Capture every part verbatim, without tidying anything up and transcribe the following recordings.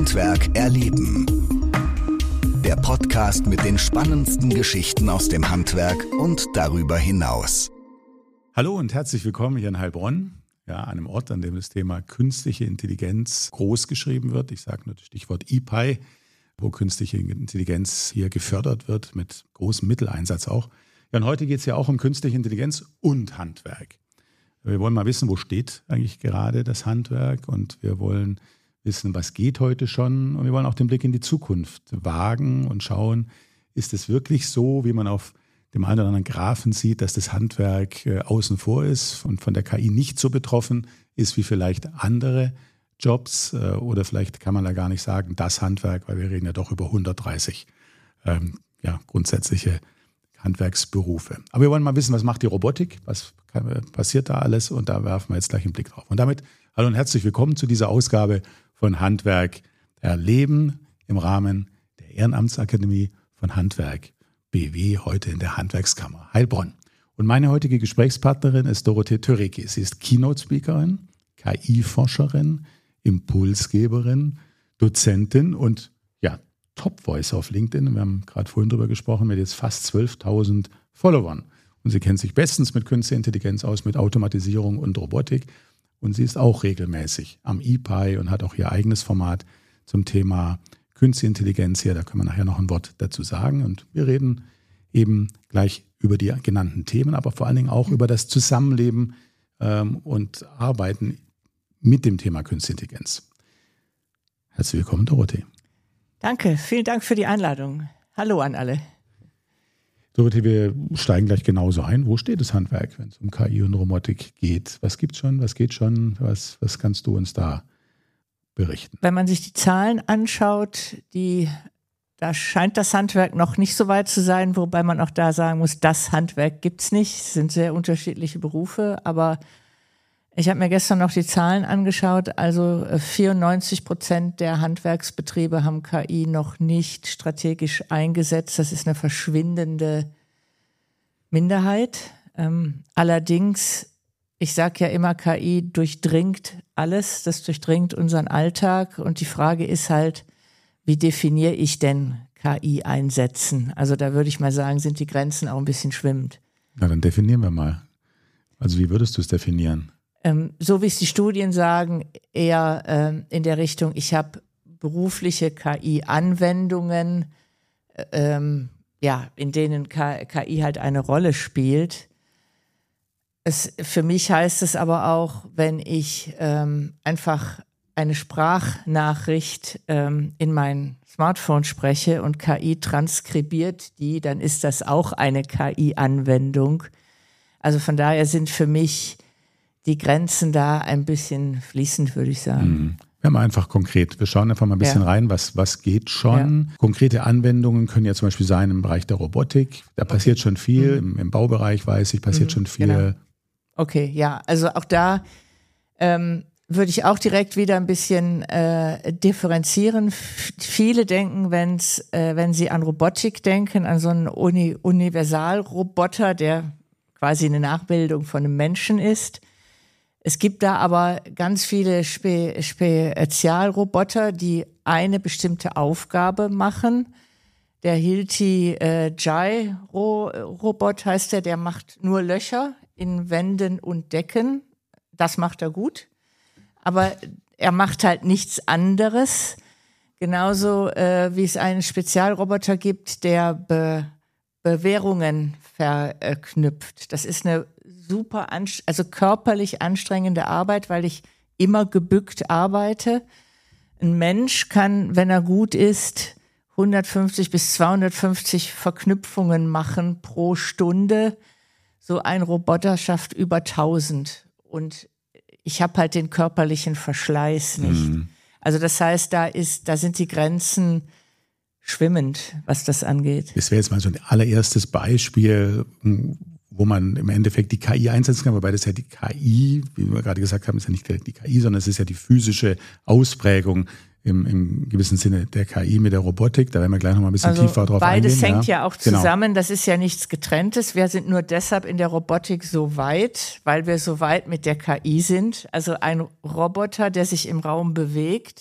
Handwerk erleben. Der Podcast mit den spannendsten Geschichten aus dem Handwerk und darüber hinaus. Hallo und herzlich willkommen hier in Heilbronn, ja, einem Ort, an dem das Thema künstliche Intelligenz groß geschrieben wird. Ich sage nur das Stichwort I P I, wo künstliche Intelligenz hier gefördert wird, mit großem Mitteleinsatz auch. Ja, und heute geht es ja auch um künstliche Intelligenz und Handwerk. Wir wollen mal wissen, wo steht eigentlich gerade das Handwerk, und wir wollen wissen, was geht heute schon, und wir wollen auch den Blick in die Zukunft wagen und schauen, ist es wirklich so, wie man auf dem einen oder anderen Graphen sieht, dass das Handwerk äh, außen vor ist und von der K I nicht so betroffen ist wie vielleicht andere Jobs, äh, oder vielleicht kann man da gar nicht sagen, das Handwerk, weil wir reden ja doch über hundertdreißig ähm, ja, grundsätzliche Handwerksberufe. Aber wir wollen mal wissen, was macht die Robotik, was passiert da alles, und da werfen wir jetzt gleich einen Blick drauf. Und damit hallo und herzlich willkommen zu dieser Ausgabe von Handwerk erleben im Rahmen der Ehrenamtsakademie von Handwerk B W, heute in der Handwerkskammer Heilbronn. Und meine heutige Gesprächspartnerin ist Dorothee Törecki. Sie ist Keynote-Speakerin, K I-Forscherin, Impulsgeberin, Dozentin und ja, Top-Voice auf LinkedIn. Wir haben gerade vorhin drüber gesprochen, mit jetzt fast zwölftausend Followern. Und sie kennt sich bestens mit künstlicher Intelligenz aus, mit Automatisierung und Robotik. Und sie ist auch regelmäßig am I P I und hat auch ihr eigenes Format zum Thema künstliche Intelligenz hier. Da können wir nachher noch ein Wort dazu sagen. Und wir reden eben gleich über die genannten Themen, aber vor allen Dingen auch über das Zusammenleben ähm, und Arbeiten mit dem Thema künstliche Intelligenz. Herzlich willkommen, Dorothee. Danke, vielen Dank für die Einladung. Hallo an alle. Dorothee, wir steigen gleich genauso ein. Wo steht das Handwerk, wenn es um K I und Robotik geht? Was gibt's schon? Was geht schon? Was, was kannst du uns da berichten? Wenn man sich die Zahlen anschaut, die, da scheint das Handwerk noch nicht so weit zu sein, wobei man auch da sagen muss, das Handwerk gibt's nicht. Es sind sehr unterschiedliche Berufe, aber ich habe mir gestern noch die Zahlen angeschaut. Also vierundneunzig Prozent der Handwerksbetriebe haben K I noch nicht strategisch eingesetzt. Das ist eine verschwindende Minderheit. Ähm, allerdings, ich sage ja immer, K I durchdringt alles. Das durchdringt unseren Alltag. Und die Frage ist halt, wie definiere ich denn K I einsetzen? Also da würde ich mal sagen, sind die Grenzen auch ein bisschen schwimmend. Na, dann definieren wir mal. Also wie würdest du es definieren? Ähm, so wie es die Studien sagen, eher ähm, in der Richtung, ich habe berufliche K I-Anwendungen, ähm, ja, in denen K- KI halt eine Rolle spielt. Es, für mich heißt es aber auch, wenn ich ähm, einfach eine Sprachnachricht ähm, in mein Smartphone spreche und K I transkribiert die, dann ist das auch eine K I-Anwendung. Also von daher sind für mich die Grenzen da ein bisschen fließend, würde ich sagen. Wir haben einfach konkret, wir schauen einfach mal ein bisschen ja. rein, was, was geht schon. Ja. Konkrete Anwendungen können ja zum Beispiel sein im Bereich der Robotik. Da okay. passiert schon viel, mhm. im, im Baubereich weiß ich, passiert mhm, schon viel. Genau. Okay, ja, also auch da ähm, würde ich auch direkt wieder ein bisschen äh, differenzieren. F- viele denken, wenn's, äh, wenn sie an Robotik denken, an so einen Uni- Universalroboter, der quasi eine Nachbildung von einem Menschen ist. Es gibt da aber ganz viele Spe- Spezialroboter, die eine bestimmte Aufgabe machen. Der Hilti äh, Jai-Robot heißt der, der macht nur Löcher in Wänden und Decken. Das macht er gut. Aber er macht halt nichts anderes. Genauso äh, wie es einen Spezialroboter gibt, der Be- Bewährungen verknüpft. Das ist eine super, anst- also körperlich anstrengende Arbeit, weil ich immer gebückt arbeite. Ein Mensch kann, wenn er gut ist, hundertfünfzig bis zweihundertfünfzig Verknüpfungen machen pro Stunde. So ein Roboter schafft über tausend. Und ich habe halt den körperlichen Verschleiß nicht. Mhm. Also das heißt, da ist, da sind die Grenzen schwimmend, was das angeht. Das wäre jetzt mal so ein allererstes Beispiel, wo man im Endeffekt die K I einsetzen kann, wobei das ja die K I, wie wir gerade gesagt haben, ist ja nicht direkt die K I, sondern es ist ja die physische Ausprägung im, im gewissen Sinne der K I mit der Robotik. Da werden wir gleich noch mal ein bisschen also tiefer drauf eingehen. Beides hängt ja, ja auch zusammen. Genau. Das ist ja nichts Getrenntes. Wir sind nur deshalb in der Robotik so weit, weil wir so weit mit der K I sind. Also ein Roboter, der sich im Raum bewegt,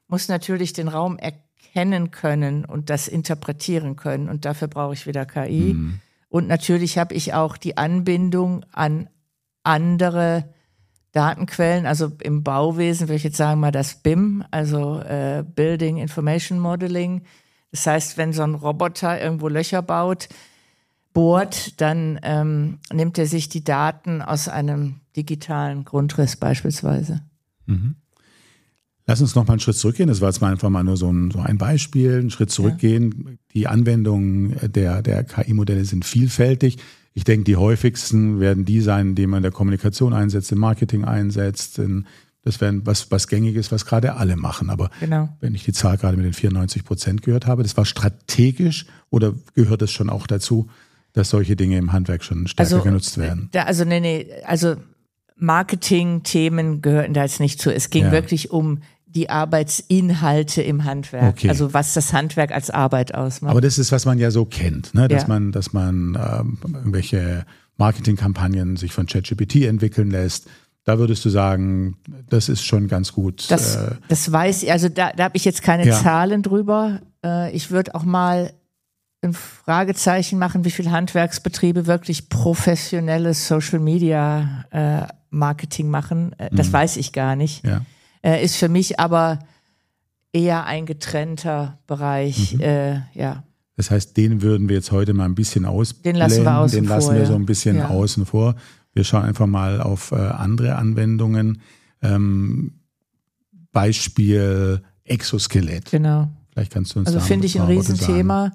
muss natürlich den Raum erkennen können und das interpretieren können. Und dafür brauche ich wieder K I. Mhm. Und natürlich habe ich auch die Anbindung an andere Datenquellen. Also im Bauwesen würde ich jetzt sagen mal das B I M, also äh, Building Information Modeling. Das heißt, wenn so ein Roboter irgendwo Löcher baut, bohrt, dann ähm, nimmt er sich die Daten aus einem digitalen Grundriss beispielsweise. Mhm. Lass uns noch mal einen Schritt zurückgehen. Das war jetzt mal einfach mal nur so ein, so ein Beispiel, einen Schritt zurückgehen. Ja. Die Anwendungen der, der K I-Modelle sind vielfältig. Ich denke, die häufigsten werden die sein, die man in der Kommunikation einsetzt, im Marketing einsetzt. In, das wäre was, was Gängiges, was gerade alle machen. Aber genau. Wenn ich die Zahl gerade mit den vierundneunzig Prozent gehört habe, das war strategisch oder gehört es schon auch dazu, dass solche Dinge im Handwerk schon stärker also, genutzt werden? Da, also nee, nee, also Marketing-Themen gehörten da jetzt nicht zu. Es ging ja. wirklich um die Arbeitsinhalte im Handwerk, okay. Also was das Handwerk als Arbeit ausmacht. Aber das ist, was man ja so kennt, ne? dass ja. man, dass man ähm, irgendwelche Marketingkampagnen sich von ChatGPT entwickeln lässt. Da würdest du sagen, das ist schon ganz gut. Das, äh, das weiß ich, also da, da habe ich jetzt keine ja. Zahlen drüber. Äh, ich würde auch mal ein Fragezeichen machen, wie viele Handwerksbetriebe wirklich professionelles Social Media äh, Marketing machen. Äh, das mhm. weiß ich gar nicht. Ja. Äh, ist für mich aber eher ein getrennter Bereich. Mhm. Äh, ja. Das heißt, den würden wir jetzt heute mal ein bisschen ausblenden. Den lassen wir außen Den lassen vor, wir ja. so ein bisschen ja. außen vor. Wir schauen einfach mal auf äh, andere Anwendungen. Ähm, Beispiel Exoskelett. Genau. Vielleicht kannst du uns Also da finde ich ein Riesenthema.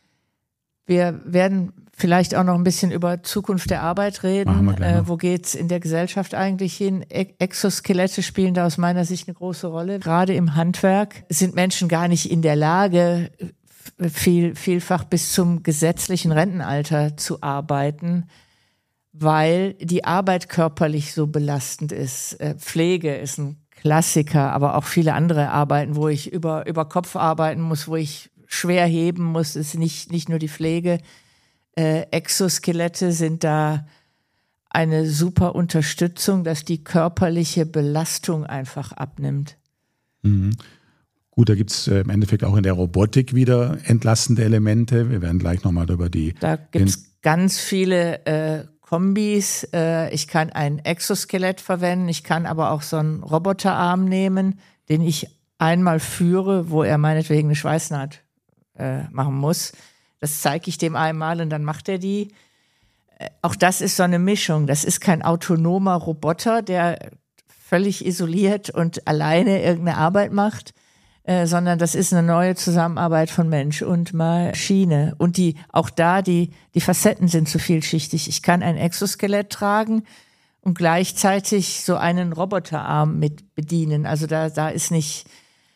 Wir werden vielleicht auch noch ein bisschen über Zukunft der Arbeit reden. Äh, wo geht's in der Gesellschaft eigentlich hin? E- Exoskelette spielen da aus meiner Sicht eine große Rolle. Gerade im Handwerk sind Menschen gar nicht in der Lage, viel, vielfach bis zum gesetzlichen Rentenalter zu arbeiten, weil die Arbeit körperlich so belastend ist. Äh, Pflege ist ein Klassiker, aber auch viele andere Arbeiten, wo ich über, über Kopf arbeiten muss, wo ich schwer heben muss, ist nicht, nicht nur die Pflege. Äh, Exoskelette sind da eine super Unterstützung, dass die körperliche Belastung einfach abnimmt. Mhm. Gut, da gibt es äh, im Endeffekt auch in der Robotik wieder entlastende Elemente. Wir werden gleich nochmal über die... Da gibt es ganz viele äh, Kombis. Äh, ich kann ein Exoskelett verwenden, ich kann aber auch so einen Roboterarm nehmen, den ich einmal führe, wo er meinetwegen eine Schweißnaht äh, machen muss. Das zeige ich dem einmal und dann macht er die. Äh, auch das ist so eine Mischung. Das ist kein autonomer Roboter, der völlig isoliert und alleine irgendeine Arbeit macht, äh, sondern das ist eine neue Zusammenarbeit von Mensch und Maschine. Und die auch da, die, die Facetten sind so vielschichtig. Ich kann ein Exoskelett tragen und gleichzeitig so einen Roboterarm mit bedienen. Also da, da ist nicht...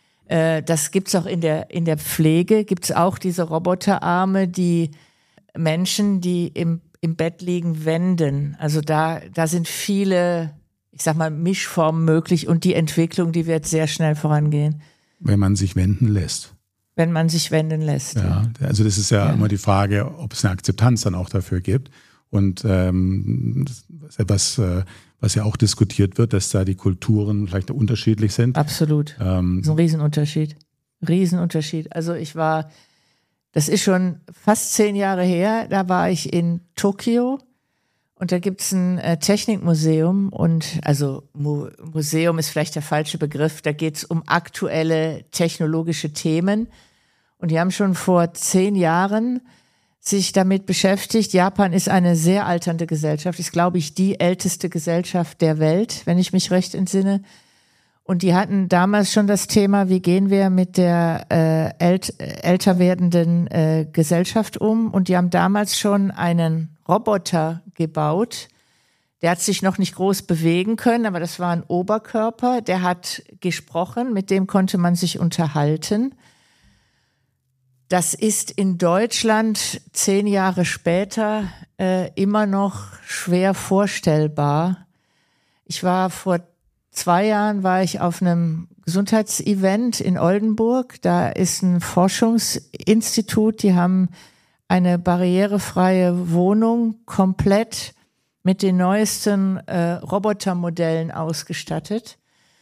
Das gibt's auch in der, in der Pflege, gibt's auch diese Roboterarme, die Menschen, die im, im Bett liegen, wenden. Also da, da sind viele, ich sag mal, Mischformen möglich und die Entwicklung, die wird sehr schnell vorangehen. Wenn man sich wenden lässt. Wenn man sich wenden lässt. Ja, also das ist ja, ja. immer die Frage, ob es eine Akzeptanz dann auch dafür gibt. Und ähm, das ist etwas, äh, was ja auch diskutiert wird, dass da die Kulturen vielleicht unterschiedlich sind. Absolut. Ähm, das ist ein Riesenunterschied. Riesenunterschied. Also ich war, das ist schon fast zehn Jahre her, da war ich in Tokio und da gibt's ein äh, Technikmuseum und also Mu- Museum ist vielleicht der falsche Begriff, da geht's um aktuelle technologische Themen und die haben schon vor zehn Jahren sich damit beschäftigt. Japan ist eine sehr alternde Gesellschaft, ist, glaube ich, die älteste Gesellschaft der Welt, wenn ich mich recht entsinne. Und die hatten damals schon das Thema, wie gehen wir mit der äh, ält- älter werdenden äh, Gesellschaft um. Und die haben damals schon einen Roboter gebaut. Der hat sich noch nicht groß bewegen können, aber das war ein Oberkörper. Der hat gesprochen, mit dem konnte man sich unterhalten. Das ist in Deutschland zehn Jahre später äh, immer noch schwer vorstellbar. Ich war vor zwei Jahren war ich auf einem Gesundheitsevent in Oldenburg. Da ist ein Forschungsinstitut, die haben eine barrierefreie Wohnung komplett mit den neuesten äh, Robotermodellen ausgestattet.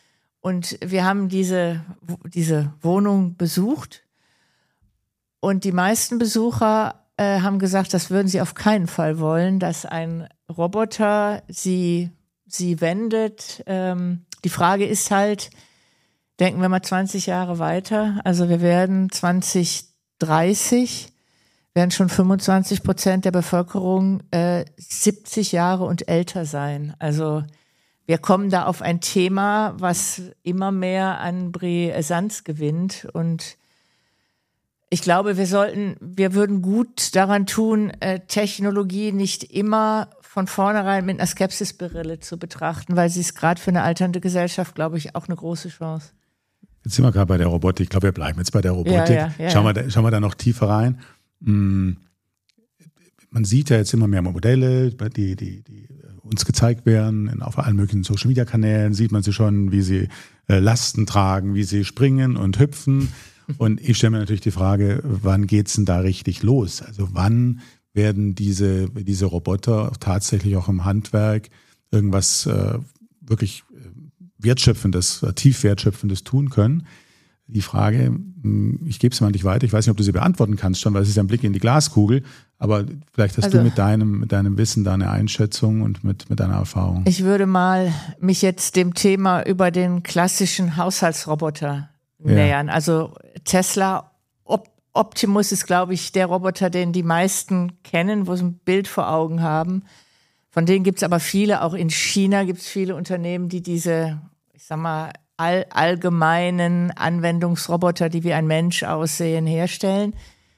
und wir haben diese, diese Wohnung besucht und die meisten Besucher äh, haben gesagt, das würden sie auf keinen Fall wollen, dass ein Roboter sie, sie wendet. Ähm, die Frage ist halt, denken wir mal zwanzig Jahre weiter, also wir werden zwanzig dreißig, werden schon fünfundzwanzig Prozent der Bevölkerung äh, siebzig Jahre und älter sein. Also wir kommen da auf ein Thema, was immer mehr an Brisanz gewinnt und ich glaube, wir sollten, wir würden gut daran tun, äh, Technologie nicht immer von vornherein mit einer Skepsisbrille zu betrachten, weil sie ist gerade für eine alternde Gesellschaft, glaube ich, auch eine große Chance. Jetzt sind wir gerade bei der Robotik. Ich glaube, wir bleiben jetzt bei der Robotik. Ja, ja, ja, schauen, wir da, schauen wir da noch tiefer rein. Man sieht ja jetzt immer mehr Modelle, die, die, die uns gezeigt werden. Auf allen möglichen Social-Media-Kanälen sieht man sie schon, wie sie äh, Lasten tragen, wie sie springen und hüpfen. Und ich stelle mir natürlich die Frage, wann geht's denn da richtig los? Also wann werden diese, diese Roboter tatsächlich auch im Handwerk irgendwas äh, wirklich Wertschöpfendes, tief Wertschöpfendes tun können? Die Frage, ich gebe es mal nicht weiter, ich weiß nicht, ob du sie beantworten kannst schon, weil es ist ja ein Blick in die Glaskugel, aber vielleicht hast also, du mit deinem, mit deinem Wissen, deine Einschätzung und mit, mit deiner Erfahrung. Ich würde mal mich jetzt dem Thema über den klassischen Haushaltsroboter ja. nähern. Also Tesla Op- Optimus ist, glaube ich, der Roboter, den die meisten kennen, wo sie ein Bild vor Augen haben. Von denen gibt es aber viele, auch in China gibt es viele Unternehmen, die diese, ich sag mal, all, allgemeinen Anwendungsroboter, die wie ein Mensch aussehen, herstellen.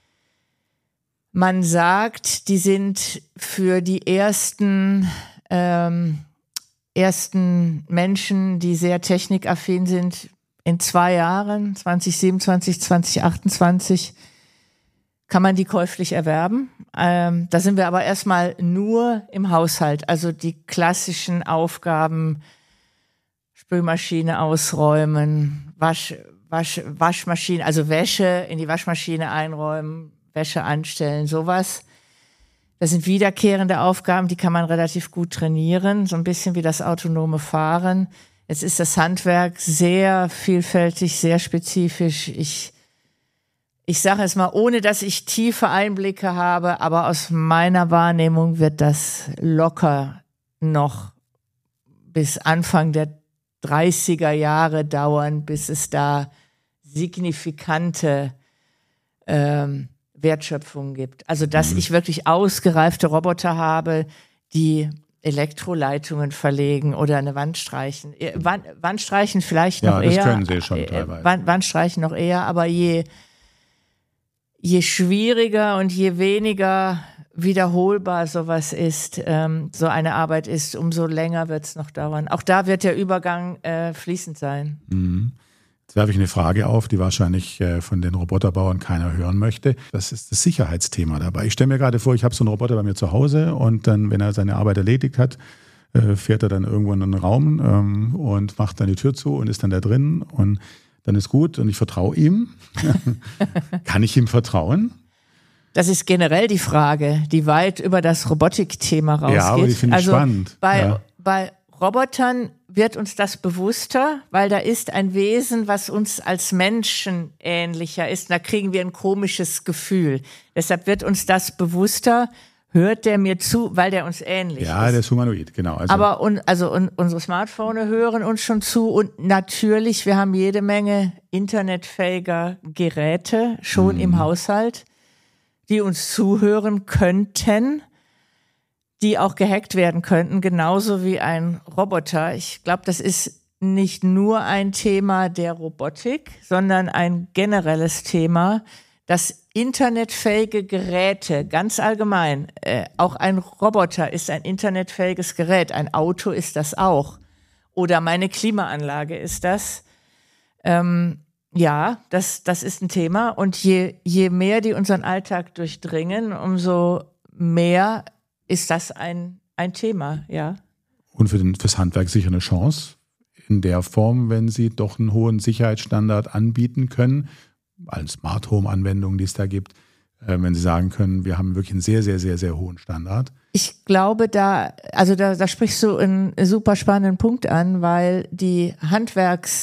Man sagt, die sind für die ersten, ähm, ersten Menschen, die sehr technikaffin sind, in zwei Jahren, zwanzig siebenundzwanzig, zwanzig achtundzwanzig, kann man die käuflich erwerben. Ähm, da sind wir aber erstmal nur im Haushalt, also die klassischen Aufgaben, Spülmaschine ausräumen, Wasch, Wasch, Waschmaschine, also Wäsche in die Waschmaschine einräumen, Wäsche anstellen, sowas. Das sind wiederkehrende Aufgaben, die kann man relativ gut trainieren, so ein bisschen wie das autonome Fahren. Jetzt ist das Handwerk sehr vielfältig, sehr spezifisch. Ich Ich sage es mal, ohne dass ich tiefe Einblicke habe, aber aus meiner Wahrnehmung wird das locker noch bis Anfang der dreißiger Jahre dauern, bis es da signifikante ähm, Wertschöpfung gibt. Also dass mhm. ich wirklich ausgereifte Roboter habe, die Elektroleitungen verlegen oder eine Wand streichen. Wand, Wand streichen vielleicht noch eher. Ja, das können sie schon teilweise. Wand, Wand streichen noch eher, aber je Je schwieriger und je weniger wiederholbar sowas ist, ähm, so eine Arbeit ist, umso länger wird es noch dauern. Auch da wird der Übergang äh, fließend sein. Mhm. Jetzt werfe ich eine Frage auf, die wahrscheinlich äh, von den Roboterbauern keiner hören möchte. Das ist das Sicherheitsthema dabei. Ich stelle mir gerade vor, ich habe so einen Roboter bei mir zu Hause und dann, wenn er seine Arbeit erledigt hat, äh, fährt er dann irgendwo in einen Raum ähm, und macht dann die Tür zu und ist dann da drin und dann ist gut und ich vertraue ihm. Kann ich ihm vertrauen? Das ist generell die Frage, die weit über das Robotikthema rausgeht. Ja, aber die finde ich also spannend. Bei, ja. bei Robotern wird uns das bewusster, weil da ist ein Wesen, was uns als Menschen ähnlicher ist. Da kriegen wir ein komisches Gefühl. Deshalb wird uns das bewusster. Hört der mir zu, weil der uns ähnlich ja, ist. Ja, der ist humanoid, genau. Also Aber un, also un, unsere Smartphones hören uns schon zu und natürlich, wir haben jede Menge internetfähiger Geräte schon mhm. im Haushalt, die uns zuhören könnten, die auch gehackt werden könnten, genauso wie ein Roboter. Ich glaube, das ist nicht nur ein Thema der Robotik, sondern ein generelles Thema, dass internetfähige Geräte, ganz allgemein, äh, auch ein Roboter ist ein internetfähiges Gerät, ein Auto ist das auch. Oder meine Klimaanlage ist das. Ähm, ja, das, das ist ein Thema. Und je, je mehr die unseren Alltag durchdringen, umso mehr ist das ein, ein Thema, ja. Und für den, fürs Handwerk sicher eine Chance in der Form, wenn sie doch einen hohen Sicherheitsstandard anbieten können, allen Smart Home Anwendungen, die es da gibt, äh, wenn Sie sagen können, wir haben wirklich einen sehr, sehr, sehr, sehr hohen Standard. Ich glaube, da, also da, da sprichst du einen super spannenden Punkt an, weil die Handwerks,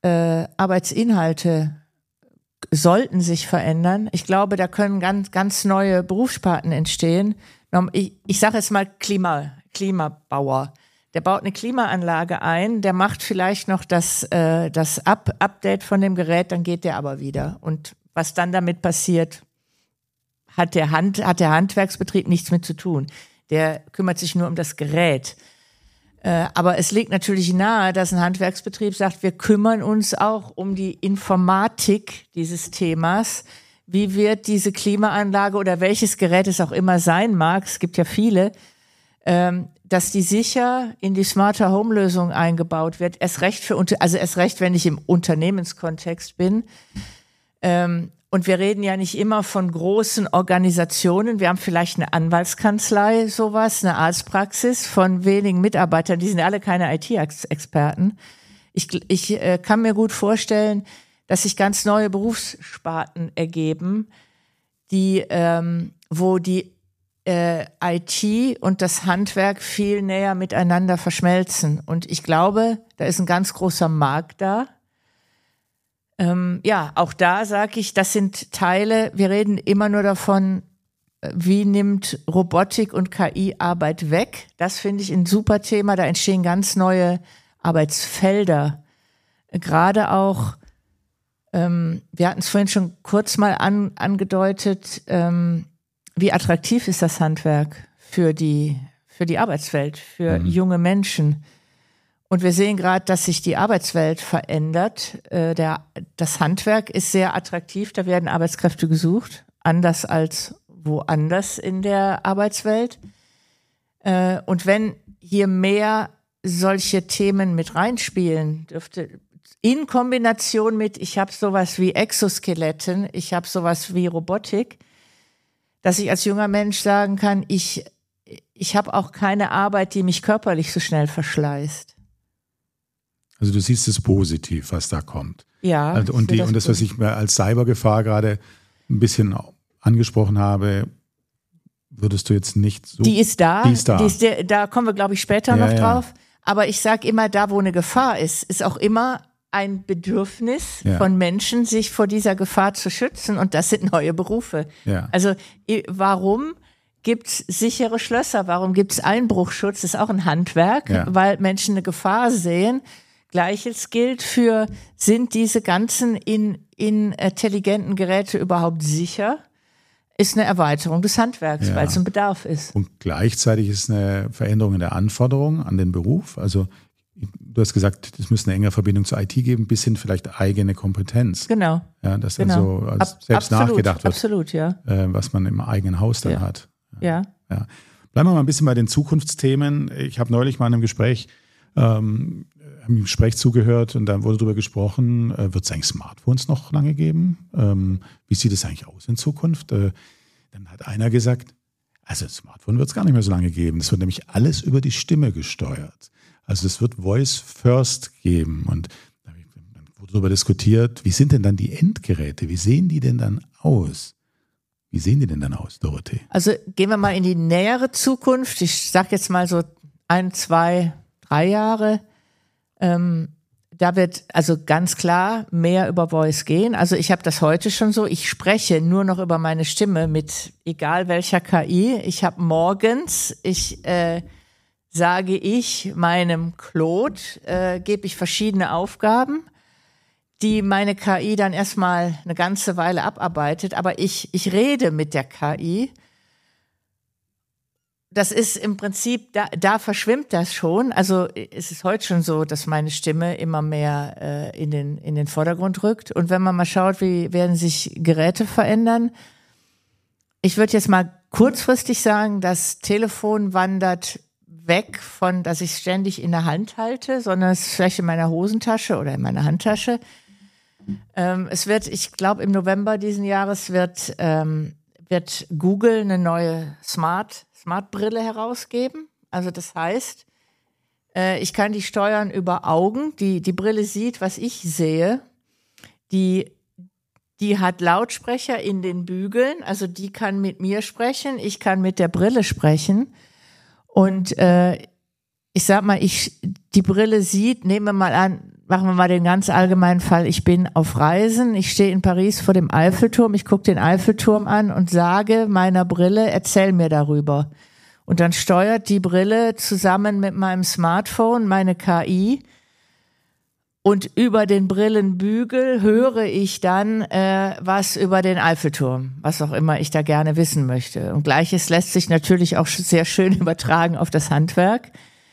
äh, Arbeitsinhalte sollten sich verändern. Ich glaube, da können ganz, ganz neue Berufssparten entstehen. Ich, ich sage jetzt mal Klima, Klimabauer. Der baut eine Klimaanlage ein, der macht vielleicht noch das, äh, das Up- Update von dem Gerät, dann geht der aber wieder. Und was dann damit passiert, hat der, Hand, hat der Handwerksbetrieb nichts mit zu tun. Der kümmert sich nur um das Gerät. Äh, aber es liegt natürlich nahe, dass ein Handwerksbetrieb sagt, wir kümmern uns auch um die Informatik dieses Themas. Wie wird diese Klimaanlage oder welches Gerät es auch immer sein mag, es gibt ja viele, ähm, dass die sicher in die Smarter Home Lösung eingebaut wird. Erst recht für, also erst recht, wenn ich im Unternehmenskontext bin. Ähm, und wir reden ja nicht immer von großen Organisationen. Wir haben vielleicht eine Anwaltskanzlei, sowas, eine Arztpraxis von wenigen Mitarbeitern. Die sind alle keine I T-Experten. Ich, ich äh, kann mir gut vorstellen, dass sich ganz neue Berufssparten ergeben, die, ähm, wo die äh, I T und das Handwerk viel näher miteinander verschmelzen. Und ich glaube, da ist ein ganz großer Markt da. Ähm, ja, auch da sage ich, das sind Teile, wir reden immer nur davon, wie nimmt Robotik und K I Arbeit weg. Das finde ich ein super Thema, da entstehen ganz neue Arbeitsfelder. Gerade auch, ähm, wir hatten es vorhin schon kurz mal an, angedeutet, ähm, wie attraktiv ist das Handwerk für die, für die Arbeitswelt, für mhm. junge Menschen. Und wir sehen gerade, dass sich die Arbeitswelt verändert. Äh, der, das Handwerk ist sehr attraktiv, da werden Arbeitskräfte gesucht, anders als woanders in der Arbeitswelt. Äh, und wenn hier mehr solche Themen mit reinspielen, dürfte in Kombination mit, ich habe sowas wie Exoskeletten, ich habe sowas wie Robotik, dass ich als junger Mensch sagen kann, ich, ich habe auch keine Arbeit, die mich körperlich so schnell verschleißt. Also du siehst es positiv, was da kommt. Ja. Also und, die, das und das, was ich mir als Cybergefahr gerade ein bisschen angesprochen habe, würdest du jetzt nicht so... Die ist da, die ist da. Die ist der, da kommen wir, glaube ich, später ja, noch drauf. Ja. Aber ich sage immer, da wo eine Gefahr ist, ist auch immer ein Bedürfnis ja. von Menschen, sich vor dieser Gefahr zu schützen. Und das sind neue Berufe. Ja. Also warum gibt es sichere Schlösser? Warum gibt es Einbruchschutz? Das ist auch ein Handwerk, ja. weil Menschen eine Gefahr sehen. Gleiches gilt für, sind diese ganzen in, in intelligenten Geräte überhaupt sicher? Ist eine Erweiterung des Handwerks, ja. weil es ein Bedarf ist. Und gleichzeitig ist eine Veränderung in der Anforderung an den Beruf. Also du hast gesagt, es müsste eine enge Verbindung zur I T geben, bis hin vielleicht eigene Kompetenz. Genau. Ja, dass genau. also als Ab, selbst absolut, nachgedacht wird, absolut, ja. äh, was man im eigenen Haus dann ja. hat. Ja. ja. Bleiben wir mal ein bisschen bei den Zukunftsthemen. Ich habe neulich mal in einem Gespräch, ähm, im Gespräch zugehört und dann wurde darüber gesprochen, äh, wird es eigentlich Smartphones noch lange geben? Ähm, wie sieht es eigentlich aus in Zukunft? Äh, dann hat einer gesagt, also Smartphone wird es gar nicht mehr so lange geben. Das wird nämlich alles über die Stimme gesteuert. Also es wird Voice First geben. Und dann wurde darüber diskutiert, wie sind denn dann die Endgeräte? Wie sehen die denn dann aus? Wie sehen die denn dann aus, Dorothee? Also gehen wir mal in die nähere Zukunft. Ich sage jetzt mal so ein, zwei, drei Jahre. Ähm, da wird also ganz klar mehr über Voice gehen. Also ich habe das heute schon so, ich spreche nur noch über meine Stimme mit egal welcher K I. Ich habe morgens, ich äh, sage ich meinem Claude, äh, gebe ich verschiedene Aufgaben, die meine K I dann erstmal eine ganze Weile abarbeitet. Aber ich, ich rede mit der K I. Das ist im Prinzip, da, da verschwimmt das schon. Also es ist heute schon so, dass meine Stimme immer mehr äh, in den, in den Vordergrund rückt. Und wenn man mal schaut, wie werden sich Geräte verändern. Ich würde jetzt mal kurzfristig sagen, das Telefon wandert weg von, dass ich es ständig in der Hand halte, sondern es ist vielleicht in meiner Hosentasche oder in meiner Handtasche. Ähm, es wird, ich glaube, im November diesen Jahres wird, ähm, wird Google eine neue Smart Smart-Brille herausgeben. Also das heißt, äh, ich kann die steuern über Augen. Die, die Brille sieht, was ich sehe. Die, die hat Lautsprecher in den Bügeln. Also die kann mit mir sprechen. Ich kann mit der Brille sprechen. Und äh, ich sag mal, ich, die Brille sieht, nehmen wir mal an, machen wir mal den ganz allgemeinen Fall. Ich bin auf Reisen, ich stehe in Paris vor dem Eiffelturm, ich gucke den Eiffelturm an und sage meiner Brille, erzähl mir darüber. Und dann steuert die Brille zusammen mit meinem Smartphone meine K I und über den Brillenbügel höre ich dann äh, was über den Eiffelturm, was auch immer ich da gerne wissen möchte. Und Gleiches lässt sich natürlich auch sehr schön übertragen auf das Handwerk.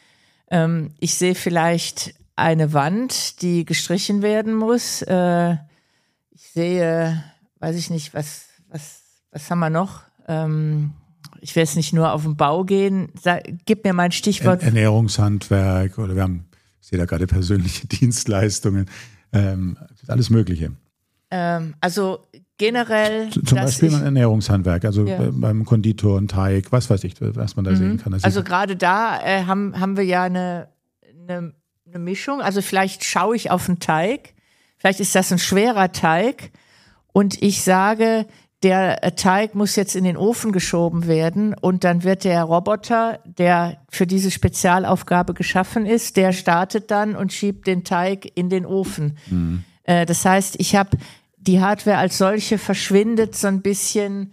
Ähm, ich sehe vielleicht eine Wand, die gestrichen werden muss. Äh, ich sehe, weiß ich nicht, was, was, was haben wir noch? Ähm, ich will jetzt nicht nur auf den Bau gehen. Sag, gib mir mal ein Stichwort. Ernährungshandwerk oder wir haben, ich sehe da gerade persönliche Dienstleistungen, ähm, alles Mögliche. Ähm, also generell. Z- Zum Beispiel ich, ein Ernährungshandwerk, also ja. beim Konditor, ein Teig, was weiß ich, was man da mhm. sehen kann. Das also gerade da äh, haben, haben wir ja eine, eine, eine Mischung. Also vielleicht schaue ich auf einen Teig, vielleicht ist das ein schwerer Teig und ich sage, der Teig muss jetzt in den Ofen geschoben werden und dann wird der Roboter, der für diese Spezialaufgabe geschaffen ist, der startet dann und schiebt den Teig in den Ofen. Mhm. Äh, das heißt, ich habe die Hardware als solche verschwindet so ein bisschen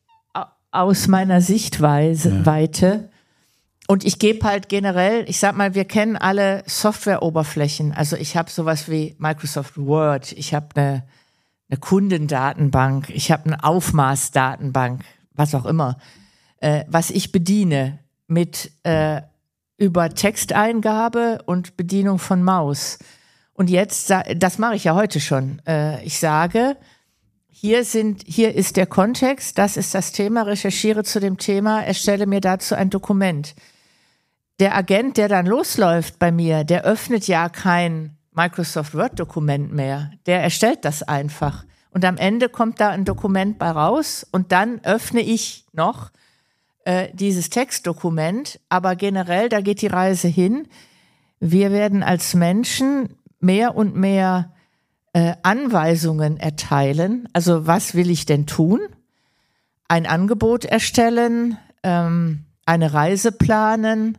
aus meiner Sichtweise, ja. Weite. Und ich gebe halt generell, ich sag mal, wir kennen alle Softwareoberflächen. Also ich habe sowas wie Microsoft Word, ich habe eine eine Kundendatenbank, ich habe eine Aufmaßdatenbank, was auch immer, äh, was ich bediene mit äh, über Texteingabe und Bedienung von Maus. Und jetzt, das mache ich ja heute schon. Äh, ich sage, hier sind, hier ist der Kontext, das ist das Thema, recherchiere zu dem Thema, erstelle mir dazu ein Dokument. Der Agent, der dann losläuft bei mir, der öffnet ja kein Microsoft Word-Dokument mehr. Der erstellt das einfach. Und am Ende kommt da ein Dokument bei raus und dann öffne ich noch äh, dieses Textdokument. Aber generell, da geht die Reise hin. Wir werden als Menschen mehr und mehr äh, Anweisungen erteilen. Also was will ich denn tun? Ein Angebot erstellen, ähm, eine Reise planen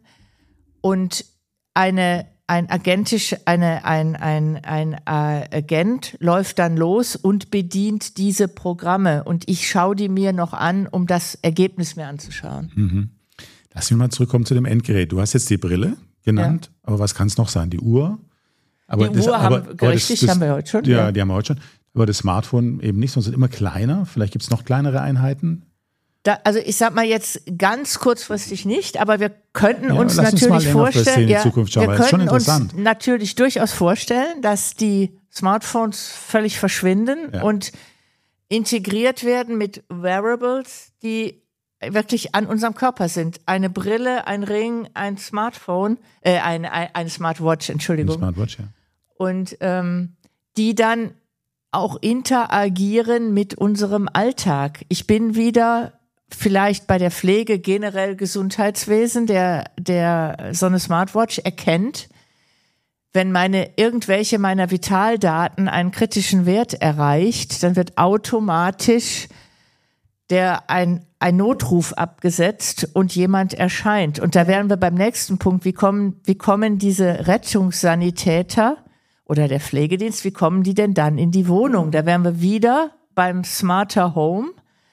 und eine Ein agentisch, eine, ein, ein, ein äh, Agent läuft dann los und bedient diese Programme und ich schaue die mir noch an, um das Ergebnis mir anzuschauen. Mhm. Lass mich mal zurückkommen zu dem Endgerät. Du hast jetzt die Brille genannt, ja. Aber was kann es noch sein? Die Uhr? Aber die das, Uhr aber, haben, aber richtig, das, das, haben wir heute schon. Ja, ja, die haben wir heute schon. Aber das Smartphone eben nicht, sondern sind immer kleiner. Vielleicht gibt es noch kleinere Einheiten. Da, also ich sag mal jetzt ganz kurzfristig nicht, aber wir könnten ja, uns lass natürlich uns mal vorstellen, in die ja, Zukunft schauen, wir weil das ist schon könnten uns interessant. natürlich durchaus vorstellen, dass die Smartphones völlig verschwinden ja. und integriert werden mit Wearables, die wirklich an unserem Körper sind. Eine Brille, ein Ring, ein Smartphone, äh, eine, eine Smartwatch, Entschuldigung. Eine Smartwatch, ja. Und ähm, die dann auch interagieren mit unserem Alltag. Ich bin wieder vielleicht bei der Pflege, generell Gesundheitswesen, der, der so eine Smartwatch erkennt, wenn meine, irgendwelche meiner Vitaldaten einen kritischen Wert erreicht, dann wird automatisch der, ein, ein Notruf abgesetzt und jemand erscheint. Und da wären wir beim nächsten Punkt. Wie kommen, wie kommen diese Rettungssanitäter oder der Pflegedienst, wie kommen die denn dann in die Wohnung? Da wären wir wieder beim Smarter Home.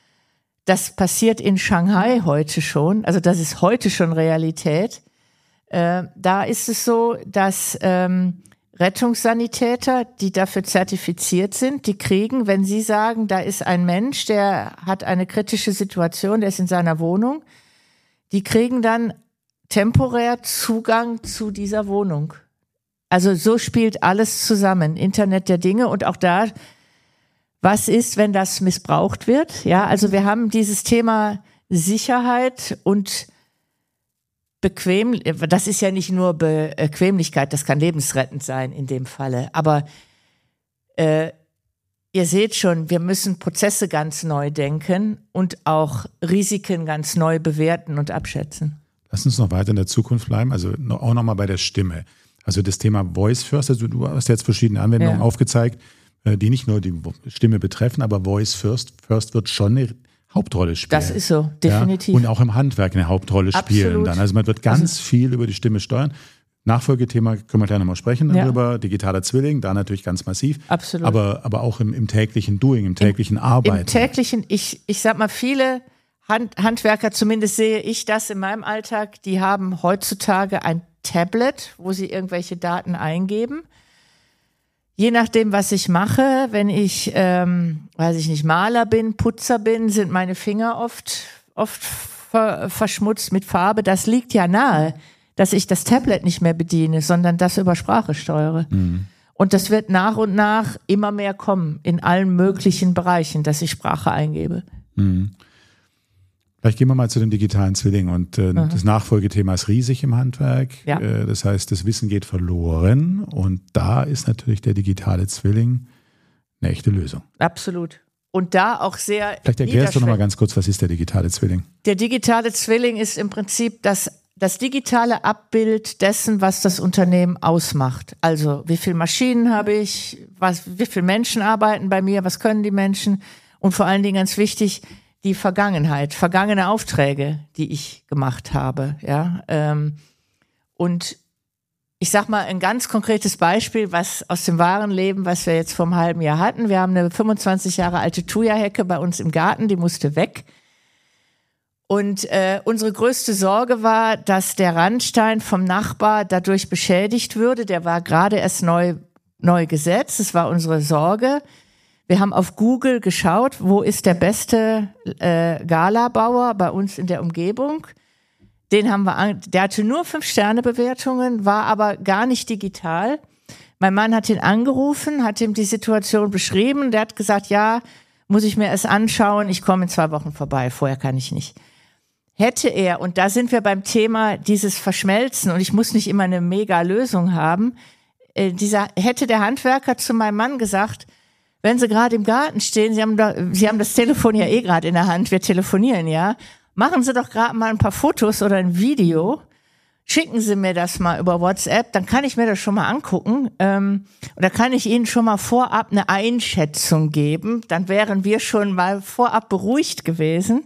Das passiert in Shanghai heute schon, also das ist heute schon Realität. Äh, da ist es so, dass ähm, Rettungssanitäter, die dafür zertifiziert sind, die kriegen, wenn sie sagen, da ist ein Mensch, der hat eine kritische Situation, der ist in seiner Wohnung, die kriegen dann temporär Zugang zu dieser Wohnung. Also so spielt alles zusammen, Internet der Dinge und auch da, was ist, wenn das missbraucht wird? Ja, also wir haben dieses Thema Sicherheit und Bequem, das ist ja nicht nur Bequemlichkeit, das kann lebensrettend sein in dem Falle, aber äh, ihr seht schon, wir müssen Prozesse ganz neu denken und auch Risiken ganz neu bewerten und abschätzen. Lass uns noch weiter in der Zukunft bleiben, also auch nochmal bei der Stimme. Also das Thema Voice First, also du hast jetzt verschiedene Anwendungen ja. aufgezeigt, die nicht nur die Stimme betreffen, aber Voice First, First wird schon eine Hauptrolle spielen. Das ist so, definitiv. Ja? Und auch im Handwerk eine Hauptrolle spielen Absolut. dann. Also man wird ganz also, viel über die Stimme steuern. Nachfolgethema können wir gleich nochmal sprechen darüber. Ja. Digitaler Zwilling, da natürlich ganz massiv. Absolut. Aber, aber auch im, im täglichen Doing, im täglichen Im, Arbeiten. Im täglichen, ich, ich sag mal, viele Hand, Handwerker, zumindest sehe ich das in meinem Alltag, die haben heutzutage ein Tablet, wo sie irgendwelche Daten eingeben. Je nachdem, was ich mache, wenn ich, ähm, weiß ich nicht, Maler bin, Putzer bin, sind meine Finger oft, oft ver- verschmutzt mit Farbe. Das liegt ja nahe, dass ich das Tablet nicht mehr bediene, sondern das über Sprache steuere. Mhm. Und das wird nach und nach immer mehr kommen, in allen möglichen Bereichen, dass ich Sprache eingebe. Mhm. Vielleicht gehen wir mal zu dem digitalen Zwilling. Und äh, mhm. das Nachfolgethema ist riesig im Handwerk. Ja. Äh, das heißt, das Wissen geht verloren. Und da ist natürlich der digitale Zwilling eine echte Lösung. Absolut. Und da auch sehr Vielleicht erklärst du noch mal ganz kurz, was ist der digitale Zwilling? Der digitale Zwilling ist im Prinzip das Das digitale Abbild dessen, was das Unternehmen ausmacht. Also wie viele Maschinen habe ich, was, wie viele Menschen arbeiten bei mir, was können die Menschen und vor allen Dingen ganz wichtig, die Vergangenheit, vergangene Aufträge, die ich gemacht habe. Ja, ähm, und ich sag mal ein ganz konkretes Beispiel, was aus dem wahren Leben, was wir jetzt vor einem halben Jahr hatten. Wir haben eine fünfundzwanzig Jahre alte Thuja-Hecke bei uns im Garten, die musste weg. Und äh, unsere größte Sorge war, dass der Randstein vom Nachbar dadurch beschädigt würde. Der war gerade erst neu, neu gesetzt. Das war unsere Sorge. Wir haben auf Google geschaut, wo ist der beste äh, Galabauer bei uns in der Umgebung. Den haben wir, an, der hatte nur Fünf-Sterne-Bewertungen, war aber gar nicht digital. Mein Mann hat ihn angerufen, hat ihm die Situation beschrieben. Der hat gesagt, ja, muss ich mir erst anschauen. Ich komme in zwei Wochen vorbei. Vorher kann ich nicht. Hätte er, und da sind wir beim Thema dieses Verschmelzen, und ich muss nicht immer eine Mega-Lösung haben, äh, dieser, hätte der Handwerker zu meinem Mann gesagt, wenn Sie gerade im Garten stehen, Sie haben, da, Sie haben das Telefon ja eh gerade in der Hand, wir telefonieren ja, machen Sie doch gerade mal ein paar Fotos oder ein Video, schicken Sie mir das mal über WhatsApp, dann kann ich mir das schon mal angucken, ähm, und da kann ich Ihnen schon mal vorab eine Einschätzung geben, dann wären wir schon mal vorab beruhigt gewesen.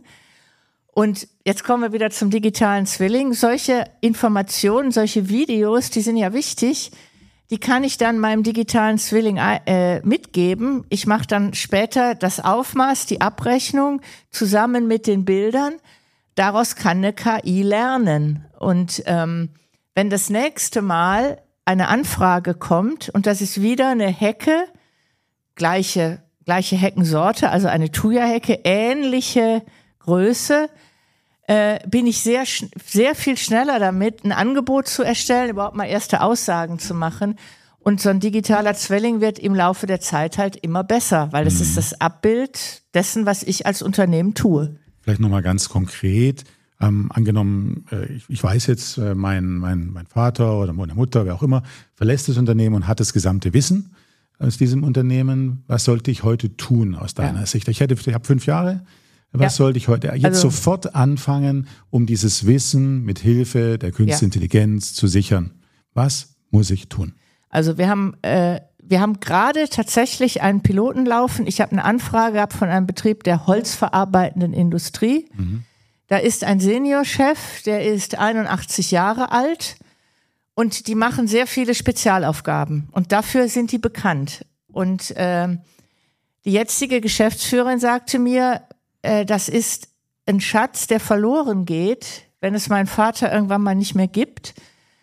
Und jetzt kommen wir wieder zum digitalen Zwilling. Solche Informationen, solche Videos, die sind ja wichtig, die kann ich dann meinem digitalen Zwilling äh, mitgeben. Ich mache dann später das Aufmaß, die Abrechnung zusammen mit den Bildern. Daraus kann eine K I lernen. Und ähm, wenn das nächste Mal eine Anfrage kommt und das ist wieder eine Hecke, gleiche, gleiche Heckensorte, also eine Thuja-Hecke, ähnliche Größe, äh, bin ich sehr, sehr viel schneller damit, ein Angebot zu erstellen, überhaupt mal erste Aussagen zu machen. Und so ein digitaler Zwilling wird im Laufe der Zeit halt immer besser, weil es mhm. ist das Abbild dessen, was ich als Unternehmen tue. Vielleicht nochmal ganz konkret. Ähm, angenommen, äh, ich, ich weiß jetzt, äh, mein, mein, mein Vater oder meine Mutter, wer auch immer, verlässt das Unternehmen und hat das gesamte Wissen aus diesem Unternehmen. Was sollte ich heute tun aus deiner ja. Sicht? Ich hätte, ich habe fünf Jahre. Was ja. sollte ich heute jetzt also, sofort anfangen, um dieses Wissen mit Hilfe der künstlichen ja. Intelligenz zu sichern? Was muss ich tun? Also wir haben äh, wir haben gerade tatsächlich einen Piloten laufen. Ich habe eine Anfrage gehabt von einem Betrieb der holzverarbeitenden Industrie. Mhm. Da ist ein Seniorchef, der ist einundachtzig Jahre alt und die machen sehr viele Spezialaufgaben und dafür sind die bekannt. Und äh, die jetzige Geschäftsführerin sagte mir, das ist ein Schatz, der verloren geht, wenn es meinen Vater irgendwann mal nicht mehr gibt.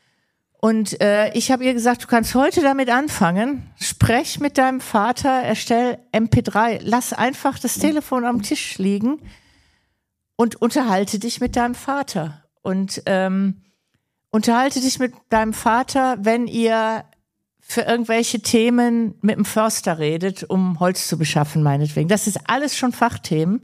Und äh, ich habe ihr gesagt, du kannst heute damit anfangen, sprech mit deinem Vater, erstell M P drei, lass einfach das Telefon am Tisch liegen und unterhalte dich mit deinem Vater. Und ähm, unterhalte dich mit deinem Vater, wenn ihr für irgendwelche Themen mit dem Förster redet, um Holz zu beschaffen, meinetwegen. Das ist alles schon Fachthemen.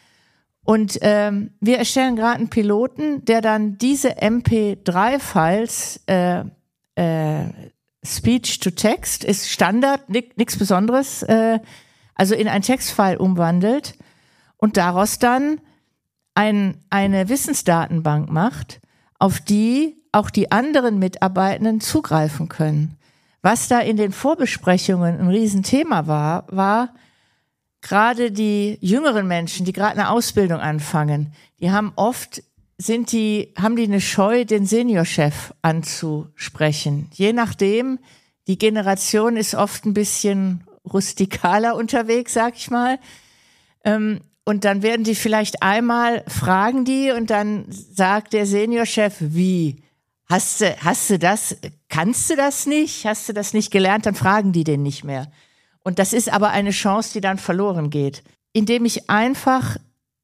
Und ähm, wir erstellen gerade einen Piloten, der dann diese M P drei Files, äh, äh, Speech to Text, ist Standard, nichts Besonderes, äh, also in ein Textfile umwandelt und daraus dann ein, eine Wissensdatenbank macht, auf die auch die anderen Mitarbeitenden zugreifen können. Was da in den Vorbesprechungen ein Riesenthema war, war, gerade die jüngeren Menschen, die gerade eine Ausbildung anfangen, die haben oft sind die, haben die eine Scheu, den Seniorchef anzusprechen. Je nachdem, die Generation ist oft ein bisschen rustikaler unterwegs, sag ich mal. Ähm, und dann werden die vielleicht einmal, fragen die und dann sagt der Seniorchef, wie, hast du, hast du das, kannst du das nicht, hast du das nicht gelernt, dann fragen die den nicht mehr. Und das ist aber eine Chance, die dann verloren geht. Indem ich einfach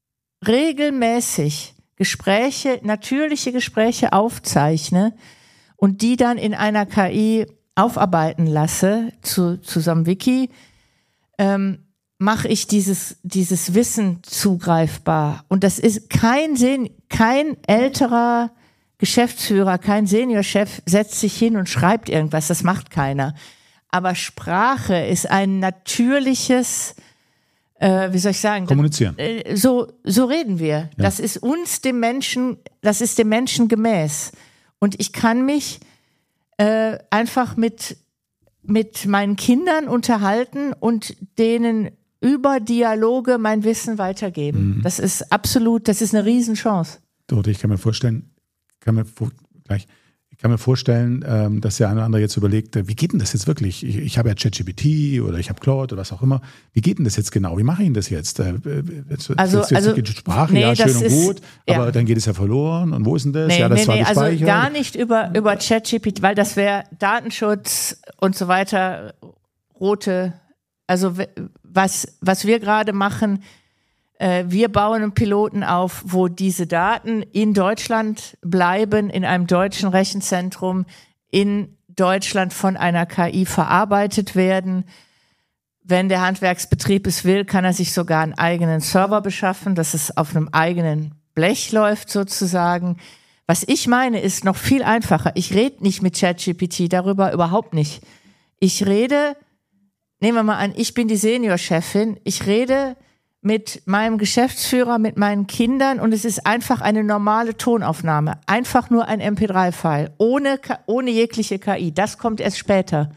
regelmäßig Gespräche, natürliche Gespräche aufzeichne und die dann in einer K I aufarbeiten lasse, zu, zusammen Wiki, ähm, mache ich dieses, dieses Wissen zugreifbar. Und das ist kein, Sen- kein älterer Geschäftsführer, kein Seniorchef setzt sich hin und schreibt irgendwas, das macht keiner. Aber Sprache ist ein natürliches, äh, wie soll ich sagen? Kommunizieren. Das, äh, so, so reden wir. Ja. Das ist uns, dem Menschen, das ist dem Menschen gemäß. Und ich kann mich äh, einfach mit, mit meinen Kindern unterhalten und denen über Dialoge mein Wissen weitergeben. Mhm. Das ist absolut, das ist eine Riesenchance. Dorothee, ich kann mir vorstellen, kann mir vor, gleich, ich kann mir vorstellen, ähm, dass der eine oder andere jetzt überlegt, äh, wie geht denn das jetzt wirklich? Ich, ich habe ja ChatGPT oder ich habe Claude oder was auch immer. Wie geht denn das jetzt genau? Wie mache ich denn das jetzt? Äh, jetzt also, jetzt, also geht die Sprache, nee, ja, schön und ist, gut, aber ja. dann geht es ja verloren. Und wo ist denn das? Nee, ja, das nee, war nee, also gespeichert. gar nicht über, über ChatGPT, weil das wäre Datenschutz und so weiter, rote, also was, was wir gerade machen, äh, wir bauen einen Piloten auf, wo diese Daten in Deutschland bleiben, in einem deutschen Rechenzentrum, in Deutschland von einer K I verarbeitet werden. Wenn der Handwerksbetrieb es will, kann er sich sogar einen eigenen Server beschaffen, dass es auf einem eigenen Blech läuft sozusagen. Was ich meine, ist noch viel einfacher. Ich rede nicht mit ChatGPT darüber, überhaupt nicht. Ich rede, nehmen wir mal an, ich bin die Seniorchefin, ich rede mit meinem Geschäftsführer, mit meinen Kindern und es ist einfach eine normale Tonaufnahme. Einfach nur ein M P drei File, ohne, ohne jegliche K I. Das kommt erst später.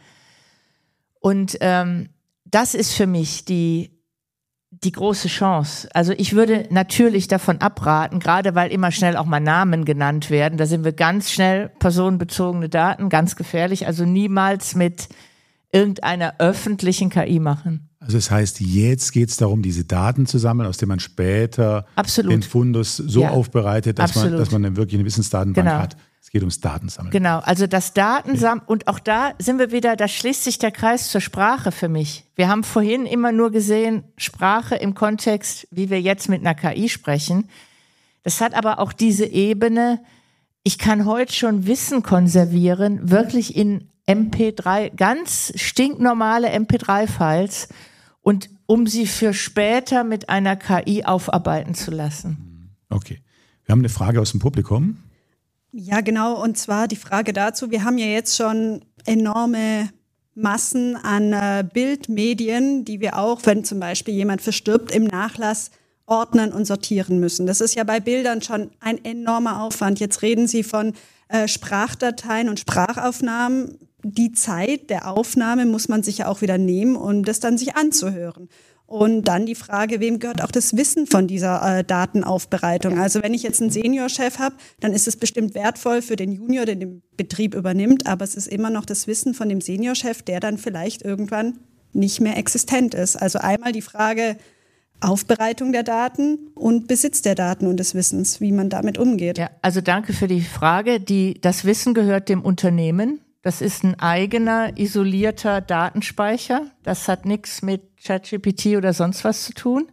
Und ähm, das ist für mich die, die große Chance. Also ich würde natürlich davon abraten, gerade weil immer schnell auch mal Namen genannt werden. Da sind wir ganz schnell personenbezogene Daten, ganz gefährlich. Also niemals mit irgendeiner öffentlichen K I machen. Also das heißt, jetzt geht es darum, diese Daten zu sammeln, aus denen man später Absolut. den Fundus so ja. aufbereitet, dass Absolut. man, dass man dann wirklich eine Wissensdatenbank genau. hat. Es geht ums Datensammeln. Genau, also das Datensammeln, und auch da sind wir wieder, da schließt sich der Kreis zur Sprache für mich. Wir haben vorhin immer nur gesehen, Sprache im Kontext, wie wir jetzt mit einer K I sprechen. Das hat aber auch diese Ebene, ich kann heute schon Wissen konservieren, wirklich in M P drei, ganz stinknormale M P drei Files, und um sie für später mit einer K I aufarbeiten zu lassen. Okay. Wir haben eine Frage aus dem Publikum. Ja, genau. Und zwar die Frage dazu, wir haben ja jetzt schon enorme Massen an äh, Bildmedien, die wir auch, wenn zum Beispiel jemand verstirbt, im Nachlass ordnen und sortieren müssen. Das ist ja bei Bildern schon ein enormer Aufwand. Jetzt reden Sie von äh, Sprachdateien und Sprachaufnahmen. Die Zeit der Aufnahme muss man sich ja auch wieder nehmen, um das dann sich anzuhören. Und dann die Frage, wem gehört auch das Wissen von dieser äh, Datenaufbereitung? Also wenn ich jetzt einen Seniorchef habe, dann ist es bestimmt wertvoll für den Junior, der den Betrieb übernimmt, aber es ist immer noch das Wissen von dem Seniorchef, der dann vielleicht irgendwann nicht mehr existent ist. Also einmal die Frage Aufbereitung der Daten und Besitz der Daten und des Wissens, wie man damit umgeht. Ja, also danke für die Frage. Die, das Wissen gehört dem Unternehmen. Das ist ein eigener, isolierter Datenspeicher. Das hat nichts mit ChatGPT oder sonst was zu tun.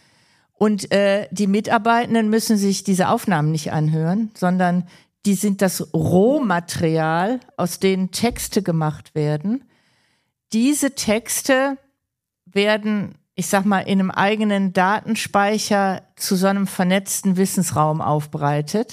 Und äh, die Mitarbeitenden müssen sich diese Aufnahmen nicht anhören, sondern die sind das Rohmaterial, aus denen Texte gemacht werden. Diese Texte werden, ich sag mal, in einem eigenen Datenspeicher zu so einem vernetzten Wissensraum aufbereitet.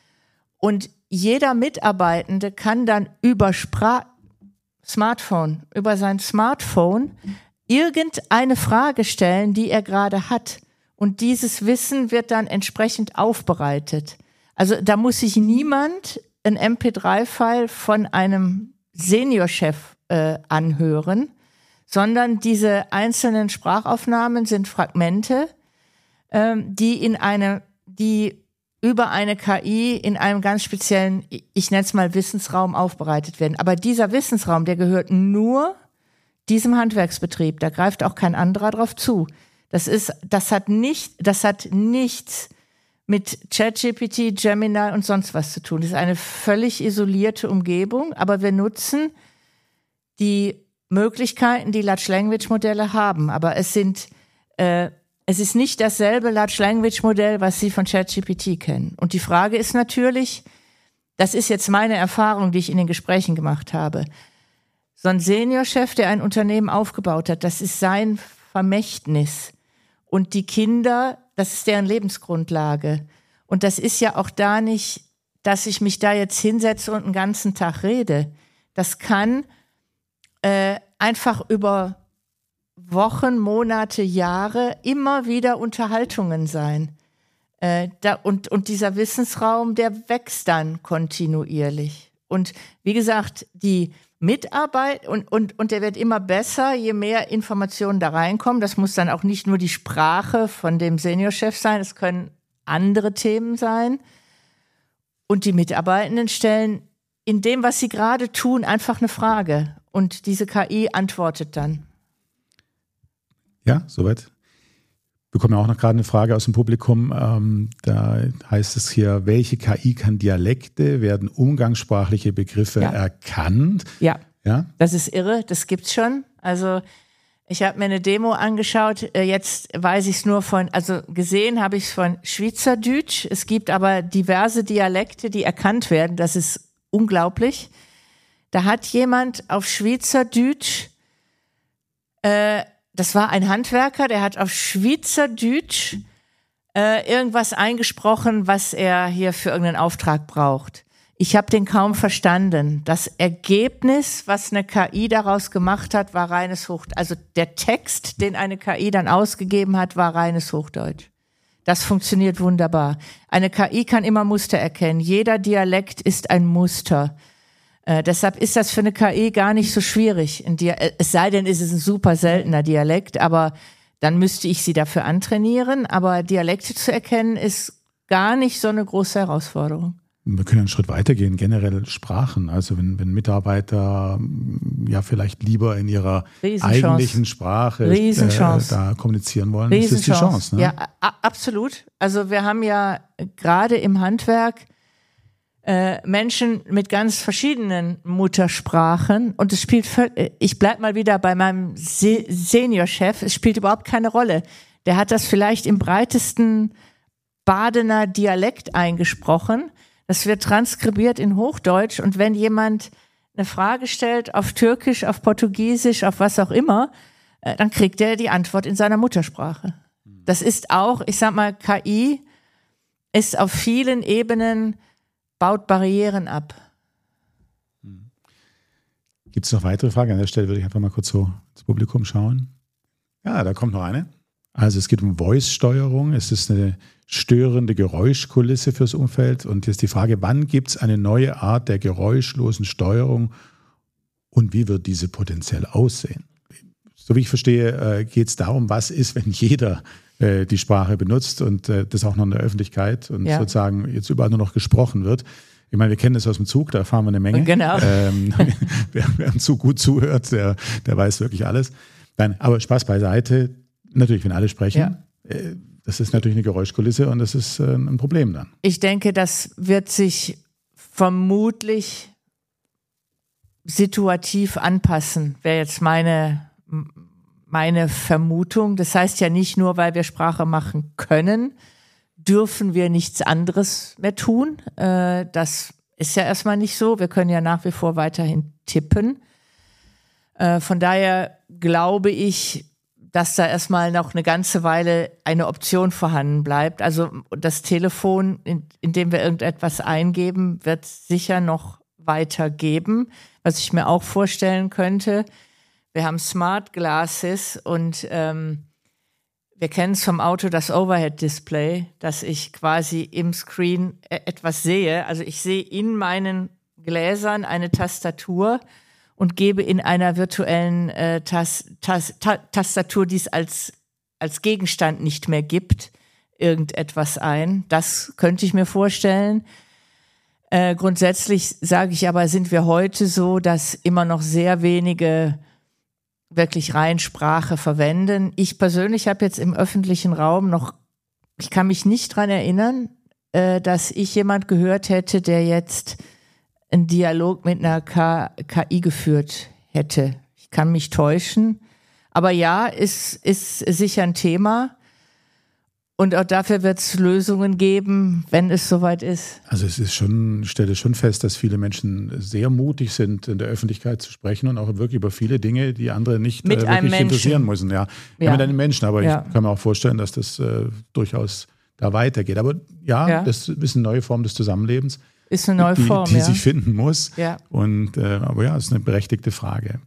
Und jeder Mitarbeitende kann dann über Spra- Smartphone, über sein Smartphone irgendeine Frage stellen, die er gerade hat. Und dieses Wissen wird dann entsprechend aufbereitet. Also da muss sich niemand ein M P drei File von einem Seniorchef äh, anhören, sondern diese einzelnen Sprachaufnahmen sind Fragmente, ähm, die in eine, die über eine K I in einem ganz speziellen, ich nenne es mal Wissensraum, aufbereitet werden. Aber dieser Wissensraum, der gehört nur diesem Handwerksbetrieb. Da greift auch kein anderer drauf zu. Das ist, das hat nicht, das hat nichts mit ChatGPT, Gemini und sonst was zu tun. Das ist eine völlig isolierte Umgebung, aber wir nutzen die Möglichkeiten, die Large Language Modelle haben. Aber es sind, äh, es ist nicht dasselbe Large Language Modell, was Sie von ChatGPT kennen. Und die Frage ist natürlich, das ist jetzt meine Erfahrung, die ich in den Gesprächen gemacht habe. So ein Seniorchef, der ein Unternehmen aufgebaut hat, das ist sein Vermächtnis. Und die Kinder, das ist deren Lebensgrundlage. Und das ist ja auch da nicht, dass ich mich da jetzt hinsetze und einen ganzen Tag rede. Das kann äh, einfach über Wochen, Monate, Jahre immer wieder Unterhaltungen sein. Äh, da, und, und dieser Wissensraum, der wächst dann kontinuierlich. Und wie gesagt, die Mitarbeit und, und, und der wird immer besser, je mehr Informationen da reinkommen. Das muss dann auch nicht nur die Sprache von dem Seniorchef sein, es können andere Themen sein. Und die Mitarbeitenden stellen in dem, was sie gerade tun, einfach eine Frage. Und diese K I antwortet dann. Ja, soweit. Wir bekommen ja auch noch gerade eine Frage aus dem Publikum. Ähm, da heißt es hier, welche K I kann Dialekte, werden umgangssprachliche Begriffe ja. erkannt? Ja. ja, das ist irre, das gibt's schon. Also ich habe mir eine Demo angeschaut, jetzt weiß ich es nur von, also gesehen habe ich es von Schweizerdeutsch. Es gibt aber diverse Dialekte, die erkannt werden, das ist unglaublich. Da hat jemand auf Schweizerdeutsch, äh, das war ein Handwerker, der hat auf Schweizerdeutsch äh, irgendwas eingesprochen, was er hier für irgendeinen Auftrag braucht. Ich habe den kaum verstanden. Das Ergebnis, was eine K I daraus gemacht hat, war reines Hochdeutsch. Also der Text, den eine K I dann ausgegeben hat, war reines Hochdeutsch. Das funktioniert wunderbar. Eine K I kann immer Muster erkennen. Jeder Dialekt ist ein Muster. Äh, deshalb ist das für eine K I gar nicht so schwierig. Es sei denn, es ist ein super seltener Dialekt, aber dann müsste ich sie dafür antrainieren. Aber Dialekte zu erkennen, ist gar nicht so eine große Herausforderung. Wir können einen Schritt weitergehen, generell Sprachen. Also wenn, wenn Mitarbeiter ja vielleicht lieber in ihrer eigentlichen Sprache äh, da kommunizieren wollen, ist das die Chance. Ne? Ja, a- absolut. Also wir haben ja gerade im Handwerk äh, Menschen mit ganz verschiedenen Muttersprachen und es spielt, völ- ich bleib mal wieder bei meinem Se- Seniorchef, es spielt überhaupt keine Rolle. Der hat das vielleicht im breitesten Badener Dialekt eingesprochen. Das wird transkribiert in Hochdeutsch und wenn jemand eine Frage stellt auf Türkisch, auf Portugiesisch, auf was auch immer, äh, dann kriegt er die Antwort in seiner Muttersprache. Das ist auch, ich sag mal, K I ist auf vielen Ebenen, baut Barrieren ab. Gibt es noch weitere Fragen? An der Stelle würde ich einfach mal kurz so ins Publikum schauen. Ja, da kommt noch eine. Also es geht um Voice-Steuerung. Es ist eine störende Geräuschkulisse fürs Umfeld. Und jetzt die Frage, wann gibt es eine neue Art der geräuschlosen Steuerung und wie wird diese potenziell aussehen? So wie ich verstehe, geht es darum, was ist, wenn jeder äh, die Sprache benutzt und äh, das auch noch in der Öffentlichkeit und ja. sozusagen jetzt überall nur noch gesprochen wird. Ich meine, wir kennen das aus dem Zug, da erfahren wir eine Menge. Genau. Ähm, wer, wer im Zug gut zuhört, der, der weiß wirklich alles. Nein, aber Spaß beiseite. Natürlich, wenn alle sprechen, ja. äh, das ist natürlich eine Geräuschkulisse und das ist äh, ein Problem dann. Ich denke, das wird sich vermutlich situativ anpassen, wäre jetzt meine, meine Vermutung. Das heißt ja nicht nur, weil wir Sprache machen können, dürfen wir nichts anderes mehr tun. Äh, das ist ja erstmal nicht so. Wir können ja nach wie vor weiterhin tippen. Äh, von daher glaube ich, dass da erstmal noch eine ganze Weile eine Option vorhanden bleibt. Also das Telefon, in, in dem wir irgendetwas eingeben, wird sicher noch weitergeben. Was ich mir auch vorstellen könnte, wir haben Smart Glasses und ähm, wir kennen es vom Auto, das Overhead-Display, dass ich quasi im Screen etwas sehe. Also ich sehe in meinen Gläsern eine Tastatur und gebe in einer virtuellen äh, Tas- Tas- Ta- Tastatur, die es als, als Gegenstand nicht mehr gibt, irgendetwas ein. Das könnte ich mir vorstellen. Äh, grundsätzlich sage ich aber, sind wir heute so, dass immer noch sehr wenige wirklich rein Sprache verwenden. Ich persönlich habe jetzt im öffentlichen Raum noch, ich kann mich nicht dran erinnern, äh, dass ich jemand gehört hätte, der jetzt einen Dialog mit einer K I geführt hätte. Ich kann mich täuschen. Aber ja, ist, ist sicher ein Thema. Und auch dafür wird es Lösungen geben, wenn es soweit ist. Also es ist schon, ich stelle schon fest, dass viele Menschen sehr mutig sind, in der Öffentlichkeit zu sprechen und auch wirklich über viele Dinge, die andere nicht mit äh, wirklich einem interessieren müssen. Ja, ja. ja, mit einem Menschen. Aber ja. ich kann mir auch vorstellen, dass das äh, durchaus da weitergeht. Aber ja, ja, das ist eine neue Form des Zusammenlebens. Ist eine neue die, Form, die ja. sich finden muss. Ja. Und, äh, aber ja, ist eine berechtigte Frage.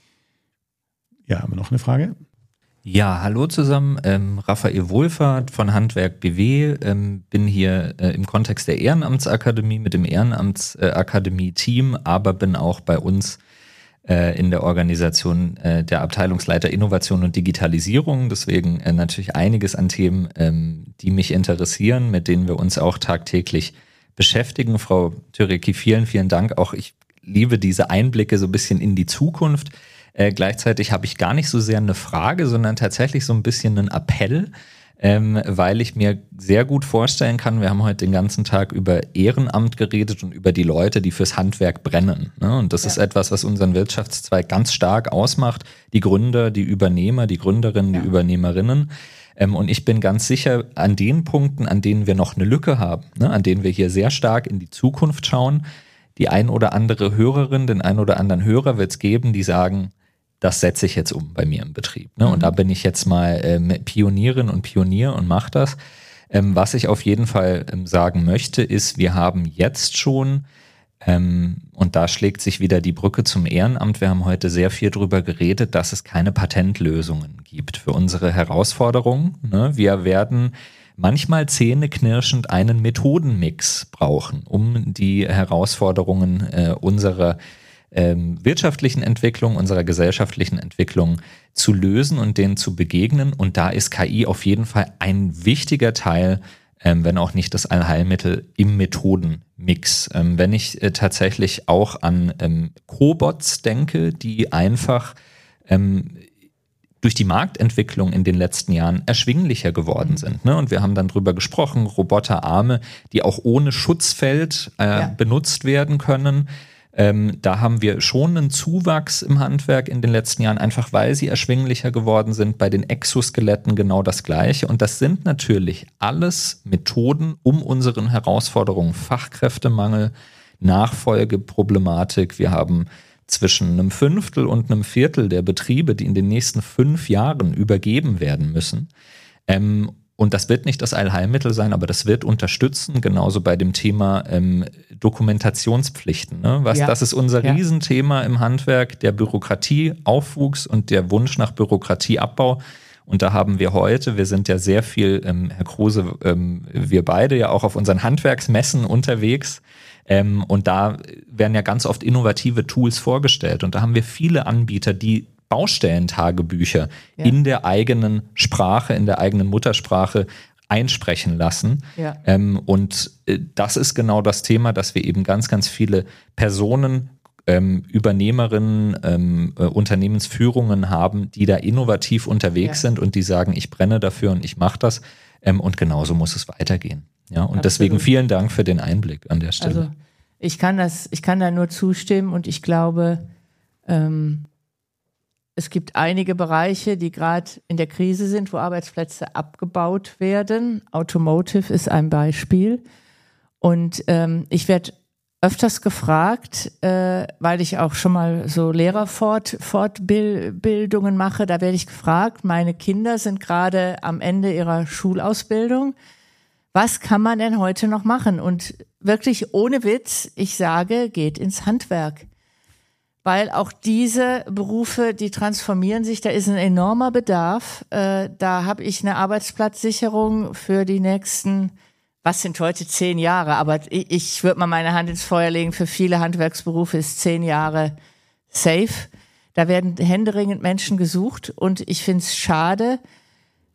Ja, haben wir noch eine Frage? Ja, hallo zusammen, ähm, Raphael Wohlfahrt von Handwerk B W, ähm, bin hier äh, im Kontext der Ehrenamtsakademie mit dem Ehrenamtsakademie-Team, aber bin auch bei uns äh, in der Organisation äh, der Abteilungsleiter Innovation und Digitalisierung, deswegen äh, natürlich einiges an Themen, ähm, die mich interessieren, mit denen wir uns auch tagtäglich beschäftigen. Frau Türecki, vielen, vielen Dank, auch ich liebe diese Einblicke so ein bisschen in die Zukunft. Äh, gleichzeitig habe ich gar nicht so sehr eine Frage, sondern tatsächlich so ein bisschen einen Appell, ähm, weil ich mir sehr gut vorstellen kann, wir haben heute den ganzen Tag über Ehrenamt geredet und über die Leute, die fürs Handwerk brennen. Ne? Und das ja. ist etwas, was unseren Wirtschaftszweig ganz stark ausmacht. Die Gründer, die Übernehmer, die Gründerinnen, ja. die Übernehmerinnen. Ähm, und ich bin ganz sicher, an den Punkten, an denen wir noch eine Lücke haben, ne? an denen wir hier sehr stark in die Zukunft schauen, die ein oder andere Hörerin, den ein oder anderen Hörer wird es geben, die sagen, das setze ich jetzt um bei mir im Betrieb. Ne? Mhm. Und da bin ich jetzt mal ähm, Pionierin und Pionier und mache das. Ähm, was ich auf jeden Fall ähm, sagen möchte, ist, wir haben jetzt schon, ähm, und da schlägt sich wieder die Brücke zum Ehrenamt, wir haben heute sehr viel drüber geredet, dass es keine Patentlösungen gibt für unsere Herausforderungen. Ne? Wir werden manchmal zähneknirschend einen Methodenmix brauchen, um die Herausforderungen äh, unserer Ähm, wirtschaftlichen Entwicklung, unserer gesellschaftlichen Entwicklung zu lösen und denen zu begegnen. Und da ist K I auf jeden Fall ein wichtiger Teil, ähm, wenn auch nicht das Allheilmittel im Methodenmix. Ähm, wenn ich äh, tatsächlich auch an ähm, Cobots denke, die einfach ähm, durch die Marktentwicklung in den letzten Jahren erschwinglicher geworden sind. Ne? Und wir haben dann drüber gesprochen, Roboterarme, die auch ohne Schutzfeld äh, ja. benutzt werden können. Ähm, da haben wir schon einen Zuwachs im Handwerk in den letzten Jahren, einfach weil sie erschwinglicher geworden sind. Bei den Exoskeletten genau das Gleiche. Und das sind natürlich alles Methoden, um unseren Herausforderungen, Fachkräftemangel, Nachfolgeproblematik. Wir haben zwischen einem Fünftel und einem Viertel der Betriebe, die in den nächsten fünf Jahren übergeben werden müssen. Ähm, Und das wird nicht das Allheilmittel sein, aber das wird unterstützen, genauso bei dem Thema ähm, Dokumentationspflichten. Ne? Was, ja. Das ist unser ja. Riesenthema im Handwerk, der Bürokratieaufwuchs und der Wunsch nach Bürokratieabbau. Und da haben wir heute, wir sind ja sehr viel, ähm, Herr Kruse, ähm, wir beide ja auch auf unseren Handwerksmessen unterwegs. Ähm, und da werden ja ganz oft innovative Tools vorgestellt. Und da haben wir viele Anbieter, die Baustellentagebücher ja. in der eigenen Sprache, in der eigenen Muttersprache einsprechen lassen. Ja. Ähm, und äh, das ist genau das Thema, dass wir eben ganz, ganz viele Personen, ähm, Übernehmerinnen, ähm, äh, Unternehmensführungen haben, die da innovativ unterwegs ja. sind und die sagen, ich brenne dafür und ich mache das. Ähm, und genauso muss es weitergehen. Ja, und Absolut. Deswegen vielen Dank für den Einblick an der Stelle. Also ich kann das, ich kann da nur zustimmen und ich glaube, ähm, es gibt einige Bereiche, die gerade in der Krise sind, wo Arbeitsplätze abgebaut werden. Automotive ist ein Beispiel. Und ähm, ich werde öfters gefragt, äh, weil ich auch schon mal so Lehrerfortbildungen mache, da werde ich gefragt, meine Kinder sind gerade am Ende ihrer Schulausbildung. Was kann man denn heute noch machen? Und wirklich ohne Witz, ich sage, geht ins Handwerk. Weil auch diese Berufe, die transformieren sich, da ist ein enormer Bedarf. Äh, da habe ich eine Arbeitsplatzsicherung für die nächsten, was sind heute zehn Jahre, aber ich, ich würde mal meine Hand ins Feuer legen, für viele Handwerksberufe ist zehn Jahre safe. Da werden händeringend Menschen gesucht und ich finde es schade,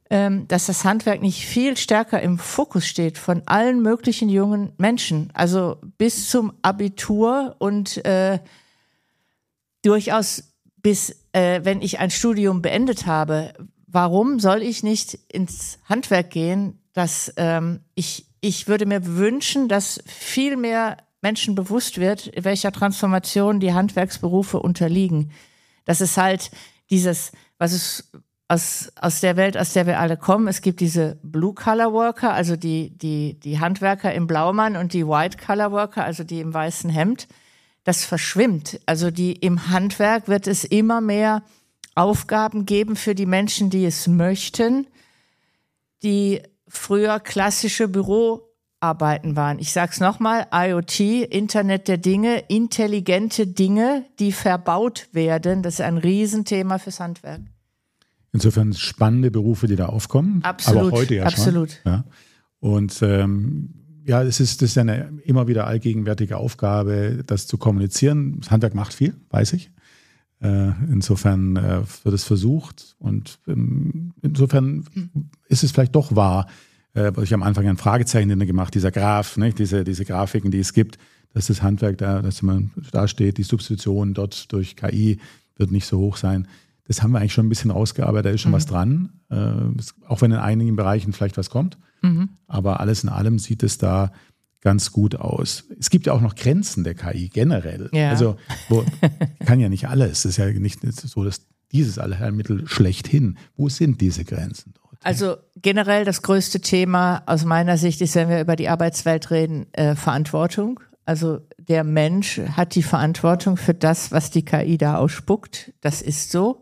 ähm, dass das Handwerk nicht viel stärker im Fokus steht von allen möglichen jungen Menschen, also bis zum Abitur und äh, durchaus bis, äh, wenn ich ein Studium beendet habe. Warum soll ich nicht ins Handwerk gehen? Dass, ähm, ich, ich würde mir wünschen, dass viel mehr Menschen bewusst wird, welcher Transformation die Handwerksberufe unterliegen. Das ist halt dieses, was es aus, aus der Welt, aus der wir alle kommen. Es gibt diese Blue-Collar-Worker, also die, die, die Handwerker im Blaumann und die White-Collar-Worker, also die im weißen Hemd. Das verschwimmt. Also die im Handwerk wird es immer mehr Aufgaben geben für die Menschen, die es möchten, die früher klassische Büroarbeiten waren. Ich sage es nochmal, IoT, Internet der Dinge, intelligente Dinge, die verbaut werden, das ist ein Riesenthema fürs Handwerk. Insofern spannende Berufe, die da aufkommen. Absolut, aber heute ja absolut. schon. Ja. Und ähm, ja, es ist, das ist eine immer wieder allgegenwärtige Aufgabe, das zu kommunizieren. Das Handwerk macht viel, weiß ich. Äh, insofern äh, wird es versucht und ähm, insofern ist es vielleicht doch wahr, äh, ich am Anfang ein Fragezeichen gemacht, dieser Graph, ne, diese, diese Grafiken, die es gibt, dass das Handwerk da, dass man da steht, die Substitution dort durch K I wird nicht so hoch sein. Das haben wir eigentlich schon ein bisschen rausgearbeitet, da ist schon mhm. was dran, äh, auch wenn in einigen Bereichen vielleicht was kommt. Mhm. Aber alles in allem sieht es da ganz gut aus. Es gibt ja auch noch Grenzen der K I generell. Ja. Also wo, kann ja nicht alles. Es ist ja nicht so, dass dieses Allheilmittel schlechthin. Wo sind diese Grenzen dort? Also generell das größte Thema aus meiner Sicht ist, wenn wir über die Arbeitswelt reden, äh, Verantwortung. Also der Mensch hat die Verantwortung für das, was die K I da ausspuckt. Das ist so.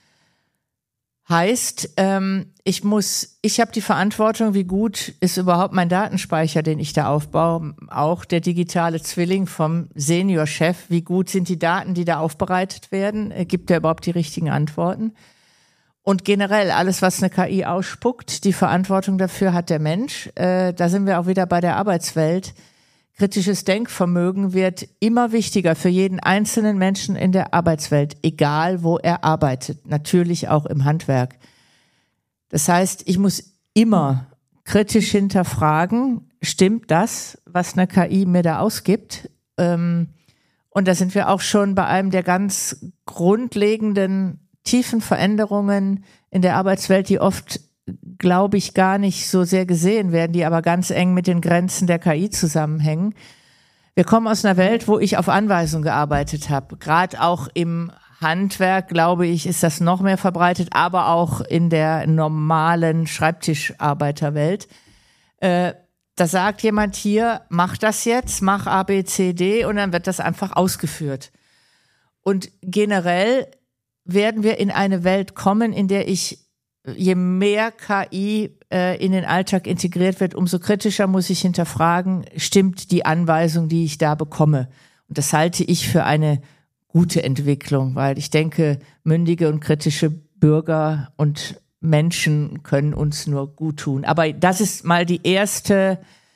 Heißt, ähm, ich muss, ich habe die Verantwortung, wie gut ist überhaupt mein Datenspeicher, den ich da aufbaue, auch der digitale Zwilling vom Seniorchef, wie gut sind die Daten, die da aufbereitet werden, gibt er überhaupt die richtigen Antworten? Und generell alles, was eine K I ausspuckt, die Verantwortung dafür hat der Mensch. Äh, da sind wir auch wieder bei der Arbeitswelt. Kritisches Denkvermögen wird immer wichtiger für jeden einzelnen Menschen in der Arbeitswelt, egal wo er arbeitet, natürlich auch im Handwerk. Das heißt, ich muss immer kritisch hinterfragen, stimmt das, was eine K I mir da ausgibt? Und da sind wir auch schon bei einem der ganz grundlegenden, tiefen Veränderungen in der Arbeitswelt, die oft, glaube ich, gar nicht so sehr gesehen werden, die aber ganz eng mit den Grenzen der K I zusammenhängen. Wir kommen aus einer Welt, wo ich auf Anweisung gearbeitet habe. Gerade auch im Handwerk, glaube ich, ist das noch mehr verbreitet, aber auch in der normalen Schreibtischarbeiterwelt. Äh, da sagt jemand hier, mach das jetzt, mach A, B, C, D und dann wird das einfach ausgeführt. Und generell werden wir in eine Welt kommen, in der ich je mehr K I äh, in den Alltag integriert wird, umso kritischer muss ich hinterfragen, stimmt die Anweisung, die ich da bekomme? Und das halte ich für eine gute Entwicklung, weil ich denke, mündige und kritische Bürger und Menschen können uns nur gut tun. Aber das ist mal die erste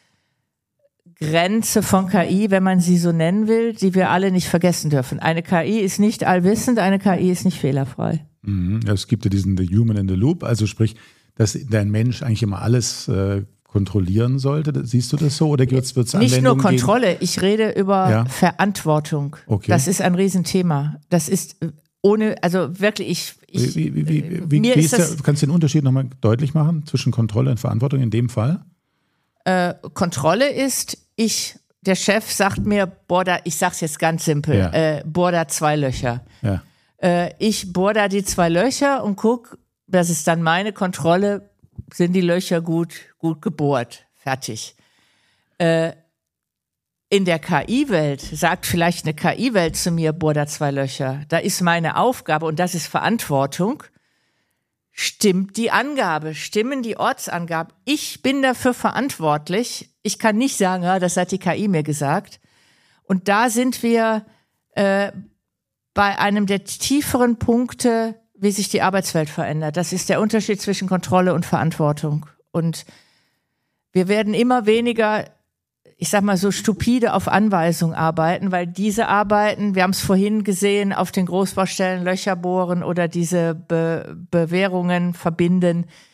Grenze von K I, wenn man sie so nennen will, die wir alle nicht vergessen dürfen. Eine K I ist nicht allwissend, eine K I ist nicht fehlerfrei. Mhm. Es gibt ja diesen The Human in the Loop, also sprich, dass dein Mensch eigentlich immer alles äh, kontrollieren sollte. Siehst du das so oder wird es Anwendungen Nicht nur Kontrolle, gegen? Ich rede über ja. Verantwortung. Okay. Das ist ein Riesenthema. Das ist ohne, also wirklich, ich, ich wie, wie, wie, wie, mir wie ist ist das, der, kannst du den Unterschied nochmal deutlich machen zwischen Kontrolle und Verantwortung in dem Fall? Äh, Kontrolle ist, ich, der Chef sagt mir, boah, da, ich sag's jetzt ganz simpel, ja. äh, bohr da zwei Löcher. Ja. Äh, ich bohr da die zwei Löcher und guck, das ist dann meine Kontrolle, sind die Löcher gut, gut gebohrt, fertig. Äh, in der K I-Welt sagt vielleicht eine K I-Welt zu mir, bohr da zwei Löcher. Da ist meine Aufgabe und das ist Verantwortung. Stimmt die Angabe, stimmen die Ortsangaben? Ich bin dafür verantwortlich. Ich kann nicht sagen, ja, das hat die K I mir gesagt. Und da sind wir äh, bei einem der tieferen Punkte, wie sich die Arbeitswelt verändert. Das ist der Unterschied zwischen Kontrolle und Verantwortung. Und wir werden immer weniger, ich sag mal so stupide auf Anweisung arbeiten, weil diese Arbeiten, wir haben es vorhin gesehen, auf den Großbaustellen Löcher bohren oder diese Be- Bewährungen verbinden,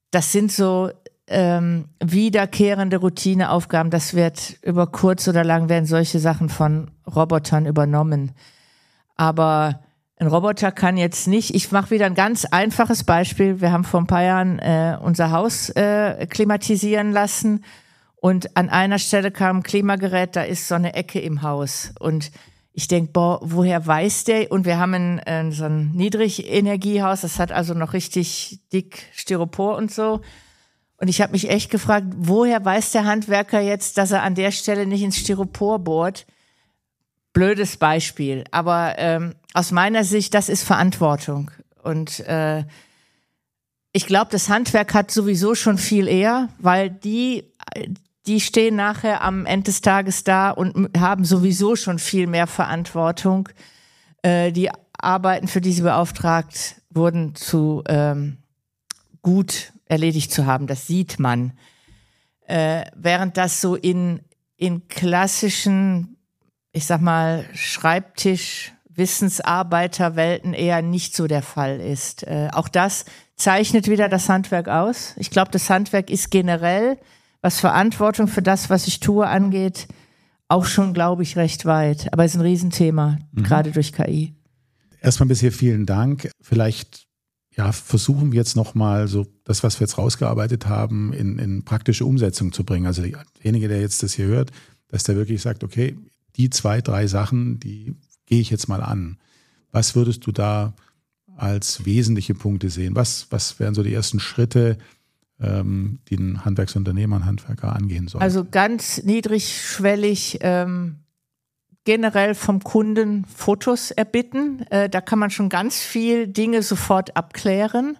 das sind so ähm, wiederkehrende Routineaufgaben. Das wird über kurz oder lang werden solche Sachen von Robotern übernommen. Aber ein Roboter kann jetzt nicht, ich mache wieder ein ganz einfaches Beispiel. Wir haben vor ein paar Jahren äh, unser Haus äh, klimatisieren lassen und an einer Stelle kam ein Klimagerät, da ist so eine Ecke im Haus und ich denke, boah, woher weiß der? Und wir haben ein, äh, so ein Niedrigenergiehaus, das hat also noch richtig dick Styropor und so. Und ich habe mich echt gefragt, woher weiß der Handwerker jetzt, dass er an der Stelle nicht ins Styropor bohrt? Blödes Beispiel, aber ähm, aus meiner Sicht, das ist Verantwortung. Und äh, ich glaube, das Handwerk hat sowieso schon viel eher, weil die, die stehen nachher am Ende des Tages da und haben sowieso schon viel mehr Verantwortung. Äh, die Arbeiten, für die sie beauftragt wurden, zu ähm, gut erledigt zu haben. Das sieht man. Äh, während das so in, in klassischen, ich sag mal, Schreibtisch-Wissensarbeiterwelten eher nicht so der Fall ist. Äh, auch das zeichnet wieder das Handwerk aus. Ich glaube, das Handwerk ist generell, was Verantwortung für das, was ich tue, angeht, auch schon, glaube ich, recht weit. Aber es ist ein Riesenthema, mhm. gerade durch K I. Erstmal bisher vielen Dank. Vielleicht ja, versuchen wir jetzt nochmal so das, was wir jetzt rausgearbeitet haben, in, in praktische Umsetzung zu bringen. Also derjenige, der jetzt das hier hört, dass der wirklich sagt, okay, die zwei, drei Sachen, die gehe ich jetzt mal an. Was würdest du da als wesentliche Punkte sehen? Was, was wären so die ersten Schritte, ähm, die ein Handwerksunternehmer und Handwerker angehen sollen? Also ganz niedrigschwellig ähm, generell vom Kunden Fotos erbitten. Äh, da kann man schon ganz viel Dinge sofort abklären.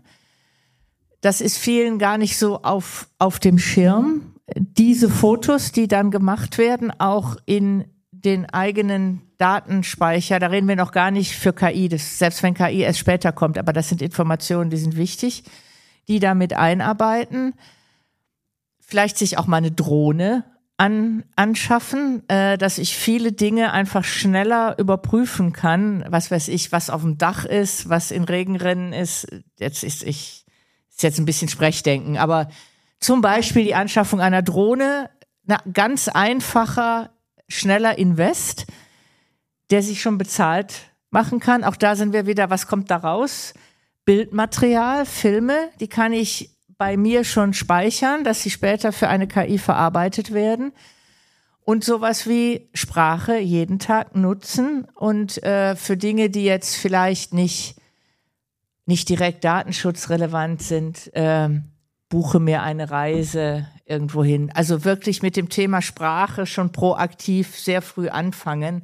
Das ist vielen gar nicht so auf, auf dem Schirm. Diese Fotos, die dann gemacht werden, auch in den eigenen Datenspeicher, da reden wir noch gar nicht für K I, das, selbst wenn K I erst später kommt, aber das sind Informationen, die sind wichtig, die damit einarbeiten. Vielleicht sich auch mal eine Drohne an, anschaffen, äh, dass ich viele Dinge einfach schneller überprüfen kann, was weiß ich, was auf dem Dach ist, was in Regenrinnen ist. Jetzt ist ich, ist jetzt ein bisschen Sprechdenken, aber zum Beispiel die Anschaffung einer Drohne, na, ganz einfacher, schneller Invest, der sich schon bezahlt machen kann. Auch da sind wir wieder, was kommt da raus? Bildmaterial, Filme, die kann ich bei mir schon speichern, dass sie später für eine K I verarbeitet werden. Und sowas wie Sprache jeden Tag nutzen und äh, für Dinge, die jetzt vielleicht nicht, nicht direkt datenschutzrelevant sind, äh, buche mir eine Reise irgendwo hin. Also wirklich mit dem Thema Sprache schon proaktiv sehr früh anfangen,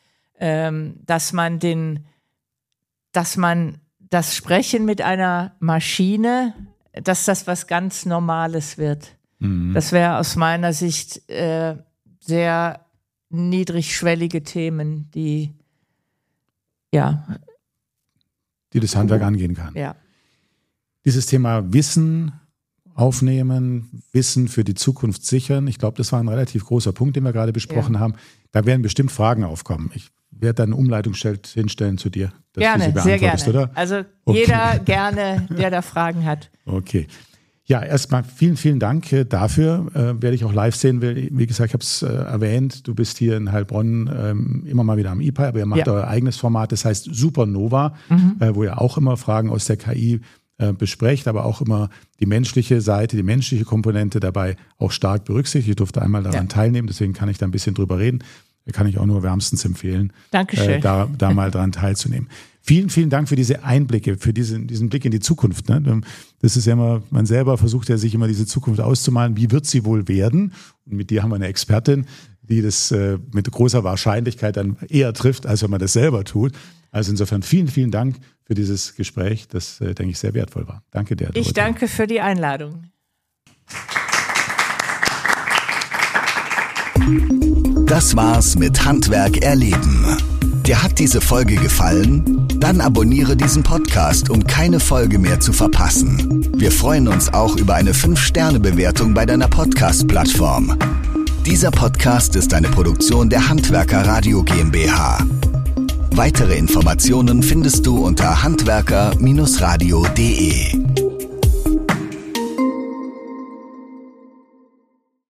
ähm, dass man den, dass man das Sprechen mit einer Maschine, dass das was ganz Normales wird. Mhm. Das wäre aus meiner Sicht äh, sehr niedrigschwellige Themen, die ja, die das Handwerk angehen kann. Ja. Dieses Thema Wissen aufnehmen, Wissen für die Zukunft sichern. Ich glaube, das war ein relativ großer Punkt, den wir gerade besprochen ja. haben. Da werden bestimmt Fragen aufkommen. Ich werde dann eine Umleitung hinstellen zu dir, dass gerne, du sie beantwortest, sehr gerne. Oder? Also okay. jeder gerne, der da Fragen hat. Okay. Ja, erstmal vielen, vielen Dank dafür. Äh, werde ich auch live sehen will. Wie gesagt, ich habe es äh, erwähnt, du bist hier in Heilbronn ähm, immer mal wieder am I P A I, aber ihr macht ja. euer eigenes Format, das heißt Supernova, mhm. äh, wo ihr auch immer Fragen aus der K I äh, besprecht, aber auch immer die menschliche Seite, die menschliche Komponente dabei auch stark berücksichtigt. Ich durfte einmal daran ja. teilnehmen, deswegen kann ich da ein bisschen drüber reden. Kann ich auch nur wärmstens empfehlen, Dankeschön. Äh, da, da mal dran teilzunehmen. Vielen, vielen Dank für diese Einblicke, für diesen, diesen Blick in die Zukunft. Ne? Das ist ja immer, man selber versucht ja sich immer diese Zukunft auszumalen. Wie wird sie wohl werden? Und mit dir haben wir eine Expertin, die das äh, mit großer Wahrscheinlichkeit dann eher trifft, als wenn man das selber tut. Also insofern vielen, vielen Dank für dieses Gespräch, das, äh, denke ich, sehr wertvoll war. Danke dir. Ich danke für die Einladung. Das war's mit Handwerk erleben. Dir hat diese Folge gefallen? Dann abonniere diesen Podcast, um keine Folge mehr zu verpassen. Wir freuen uns auch über eine fünf Sterne Bewertung bei deiner Podcast-Plattform. Dieser Podcast ist eine Produktion der Handwerker Radio GmbH. Weitere Informationen findest du unter handwerker Bindestrich radio punkt de.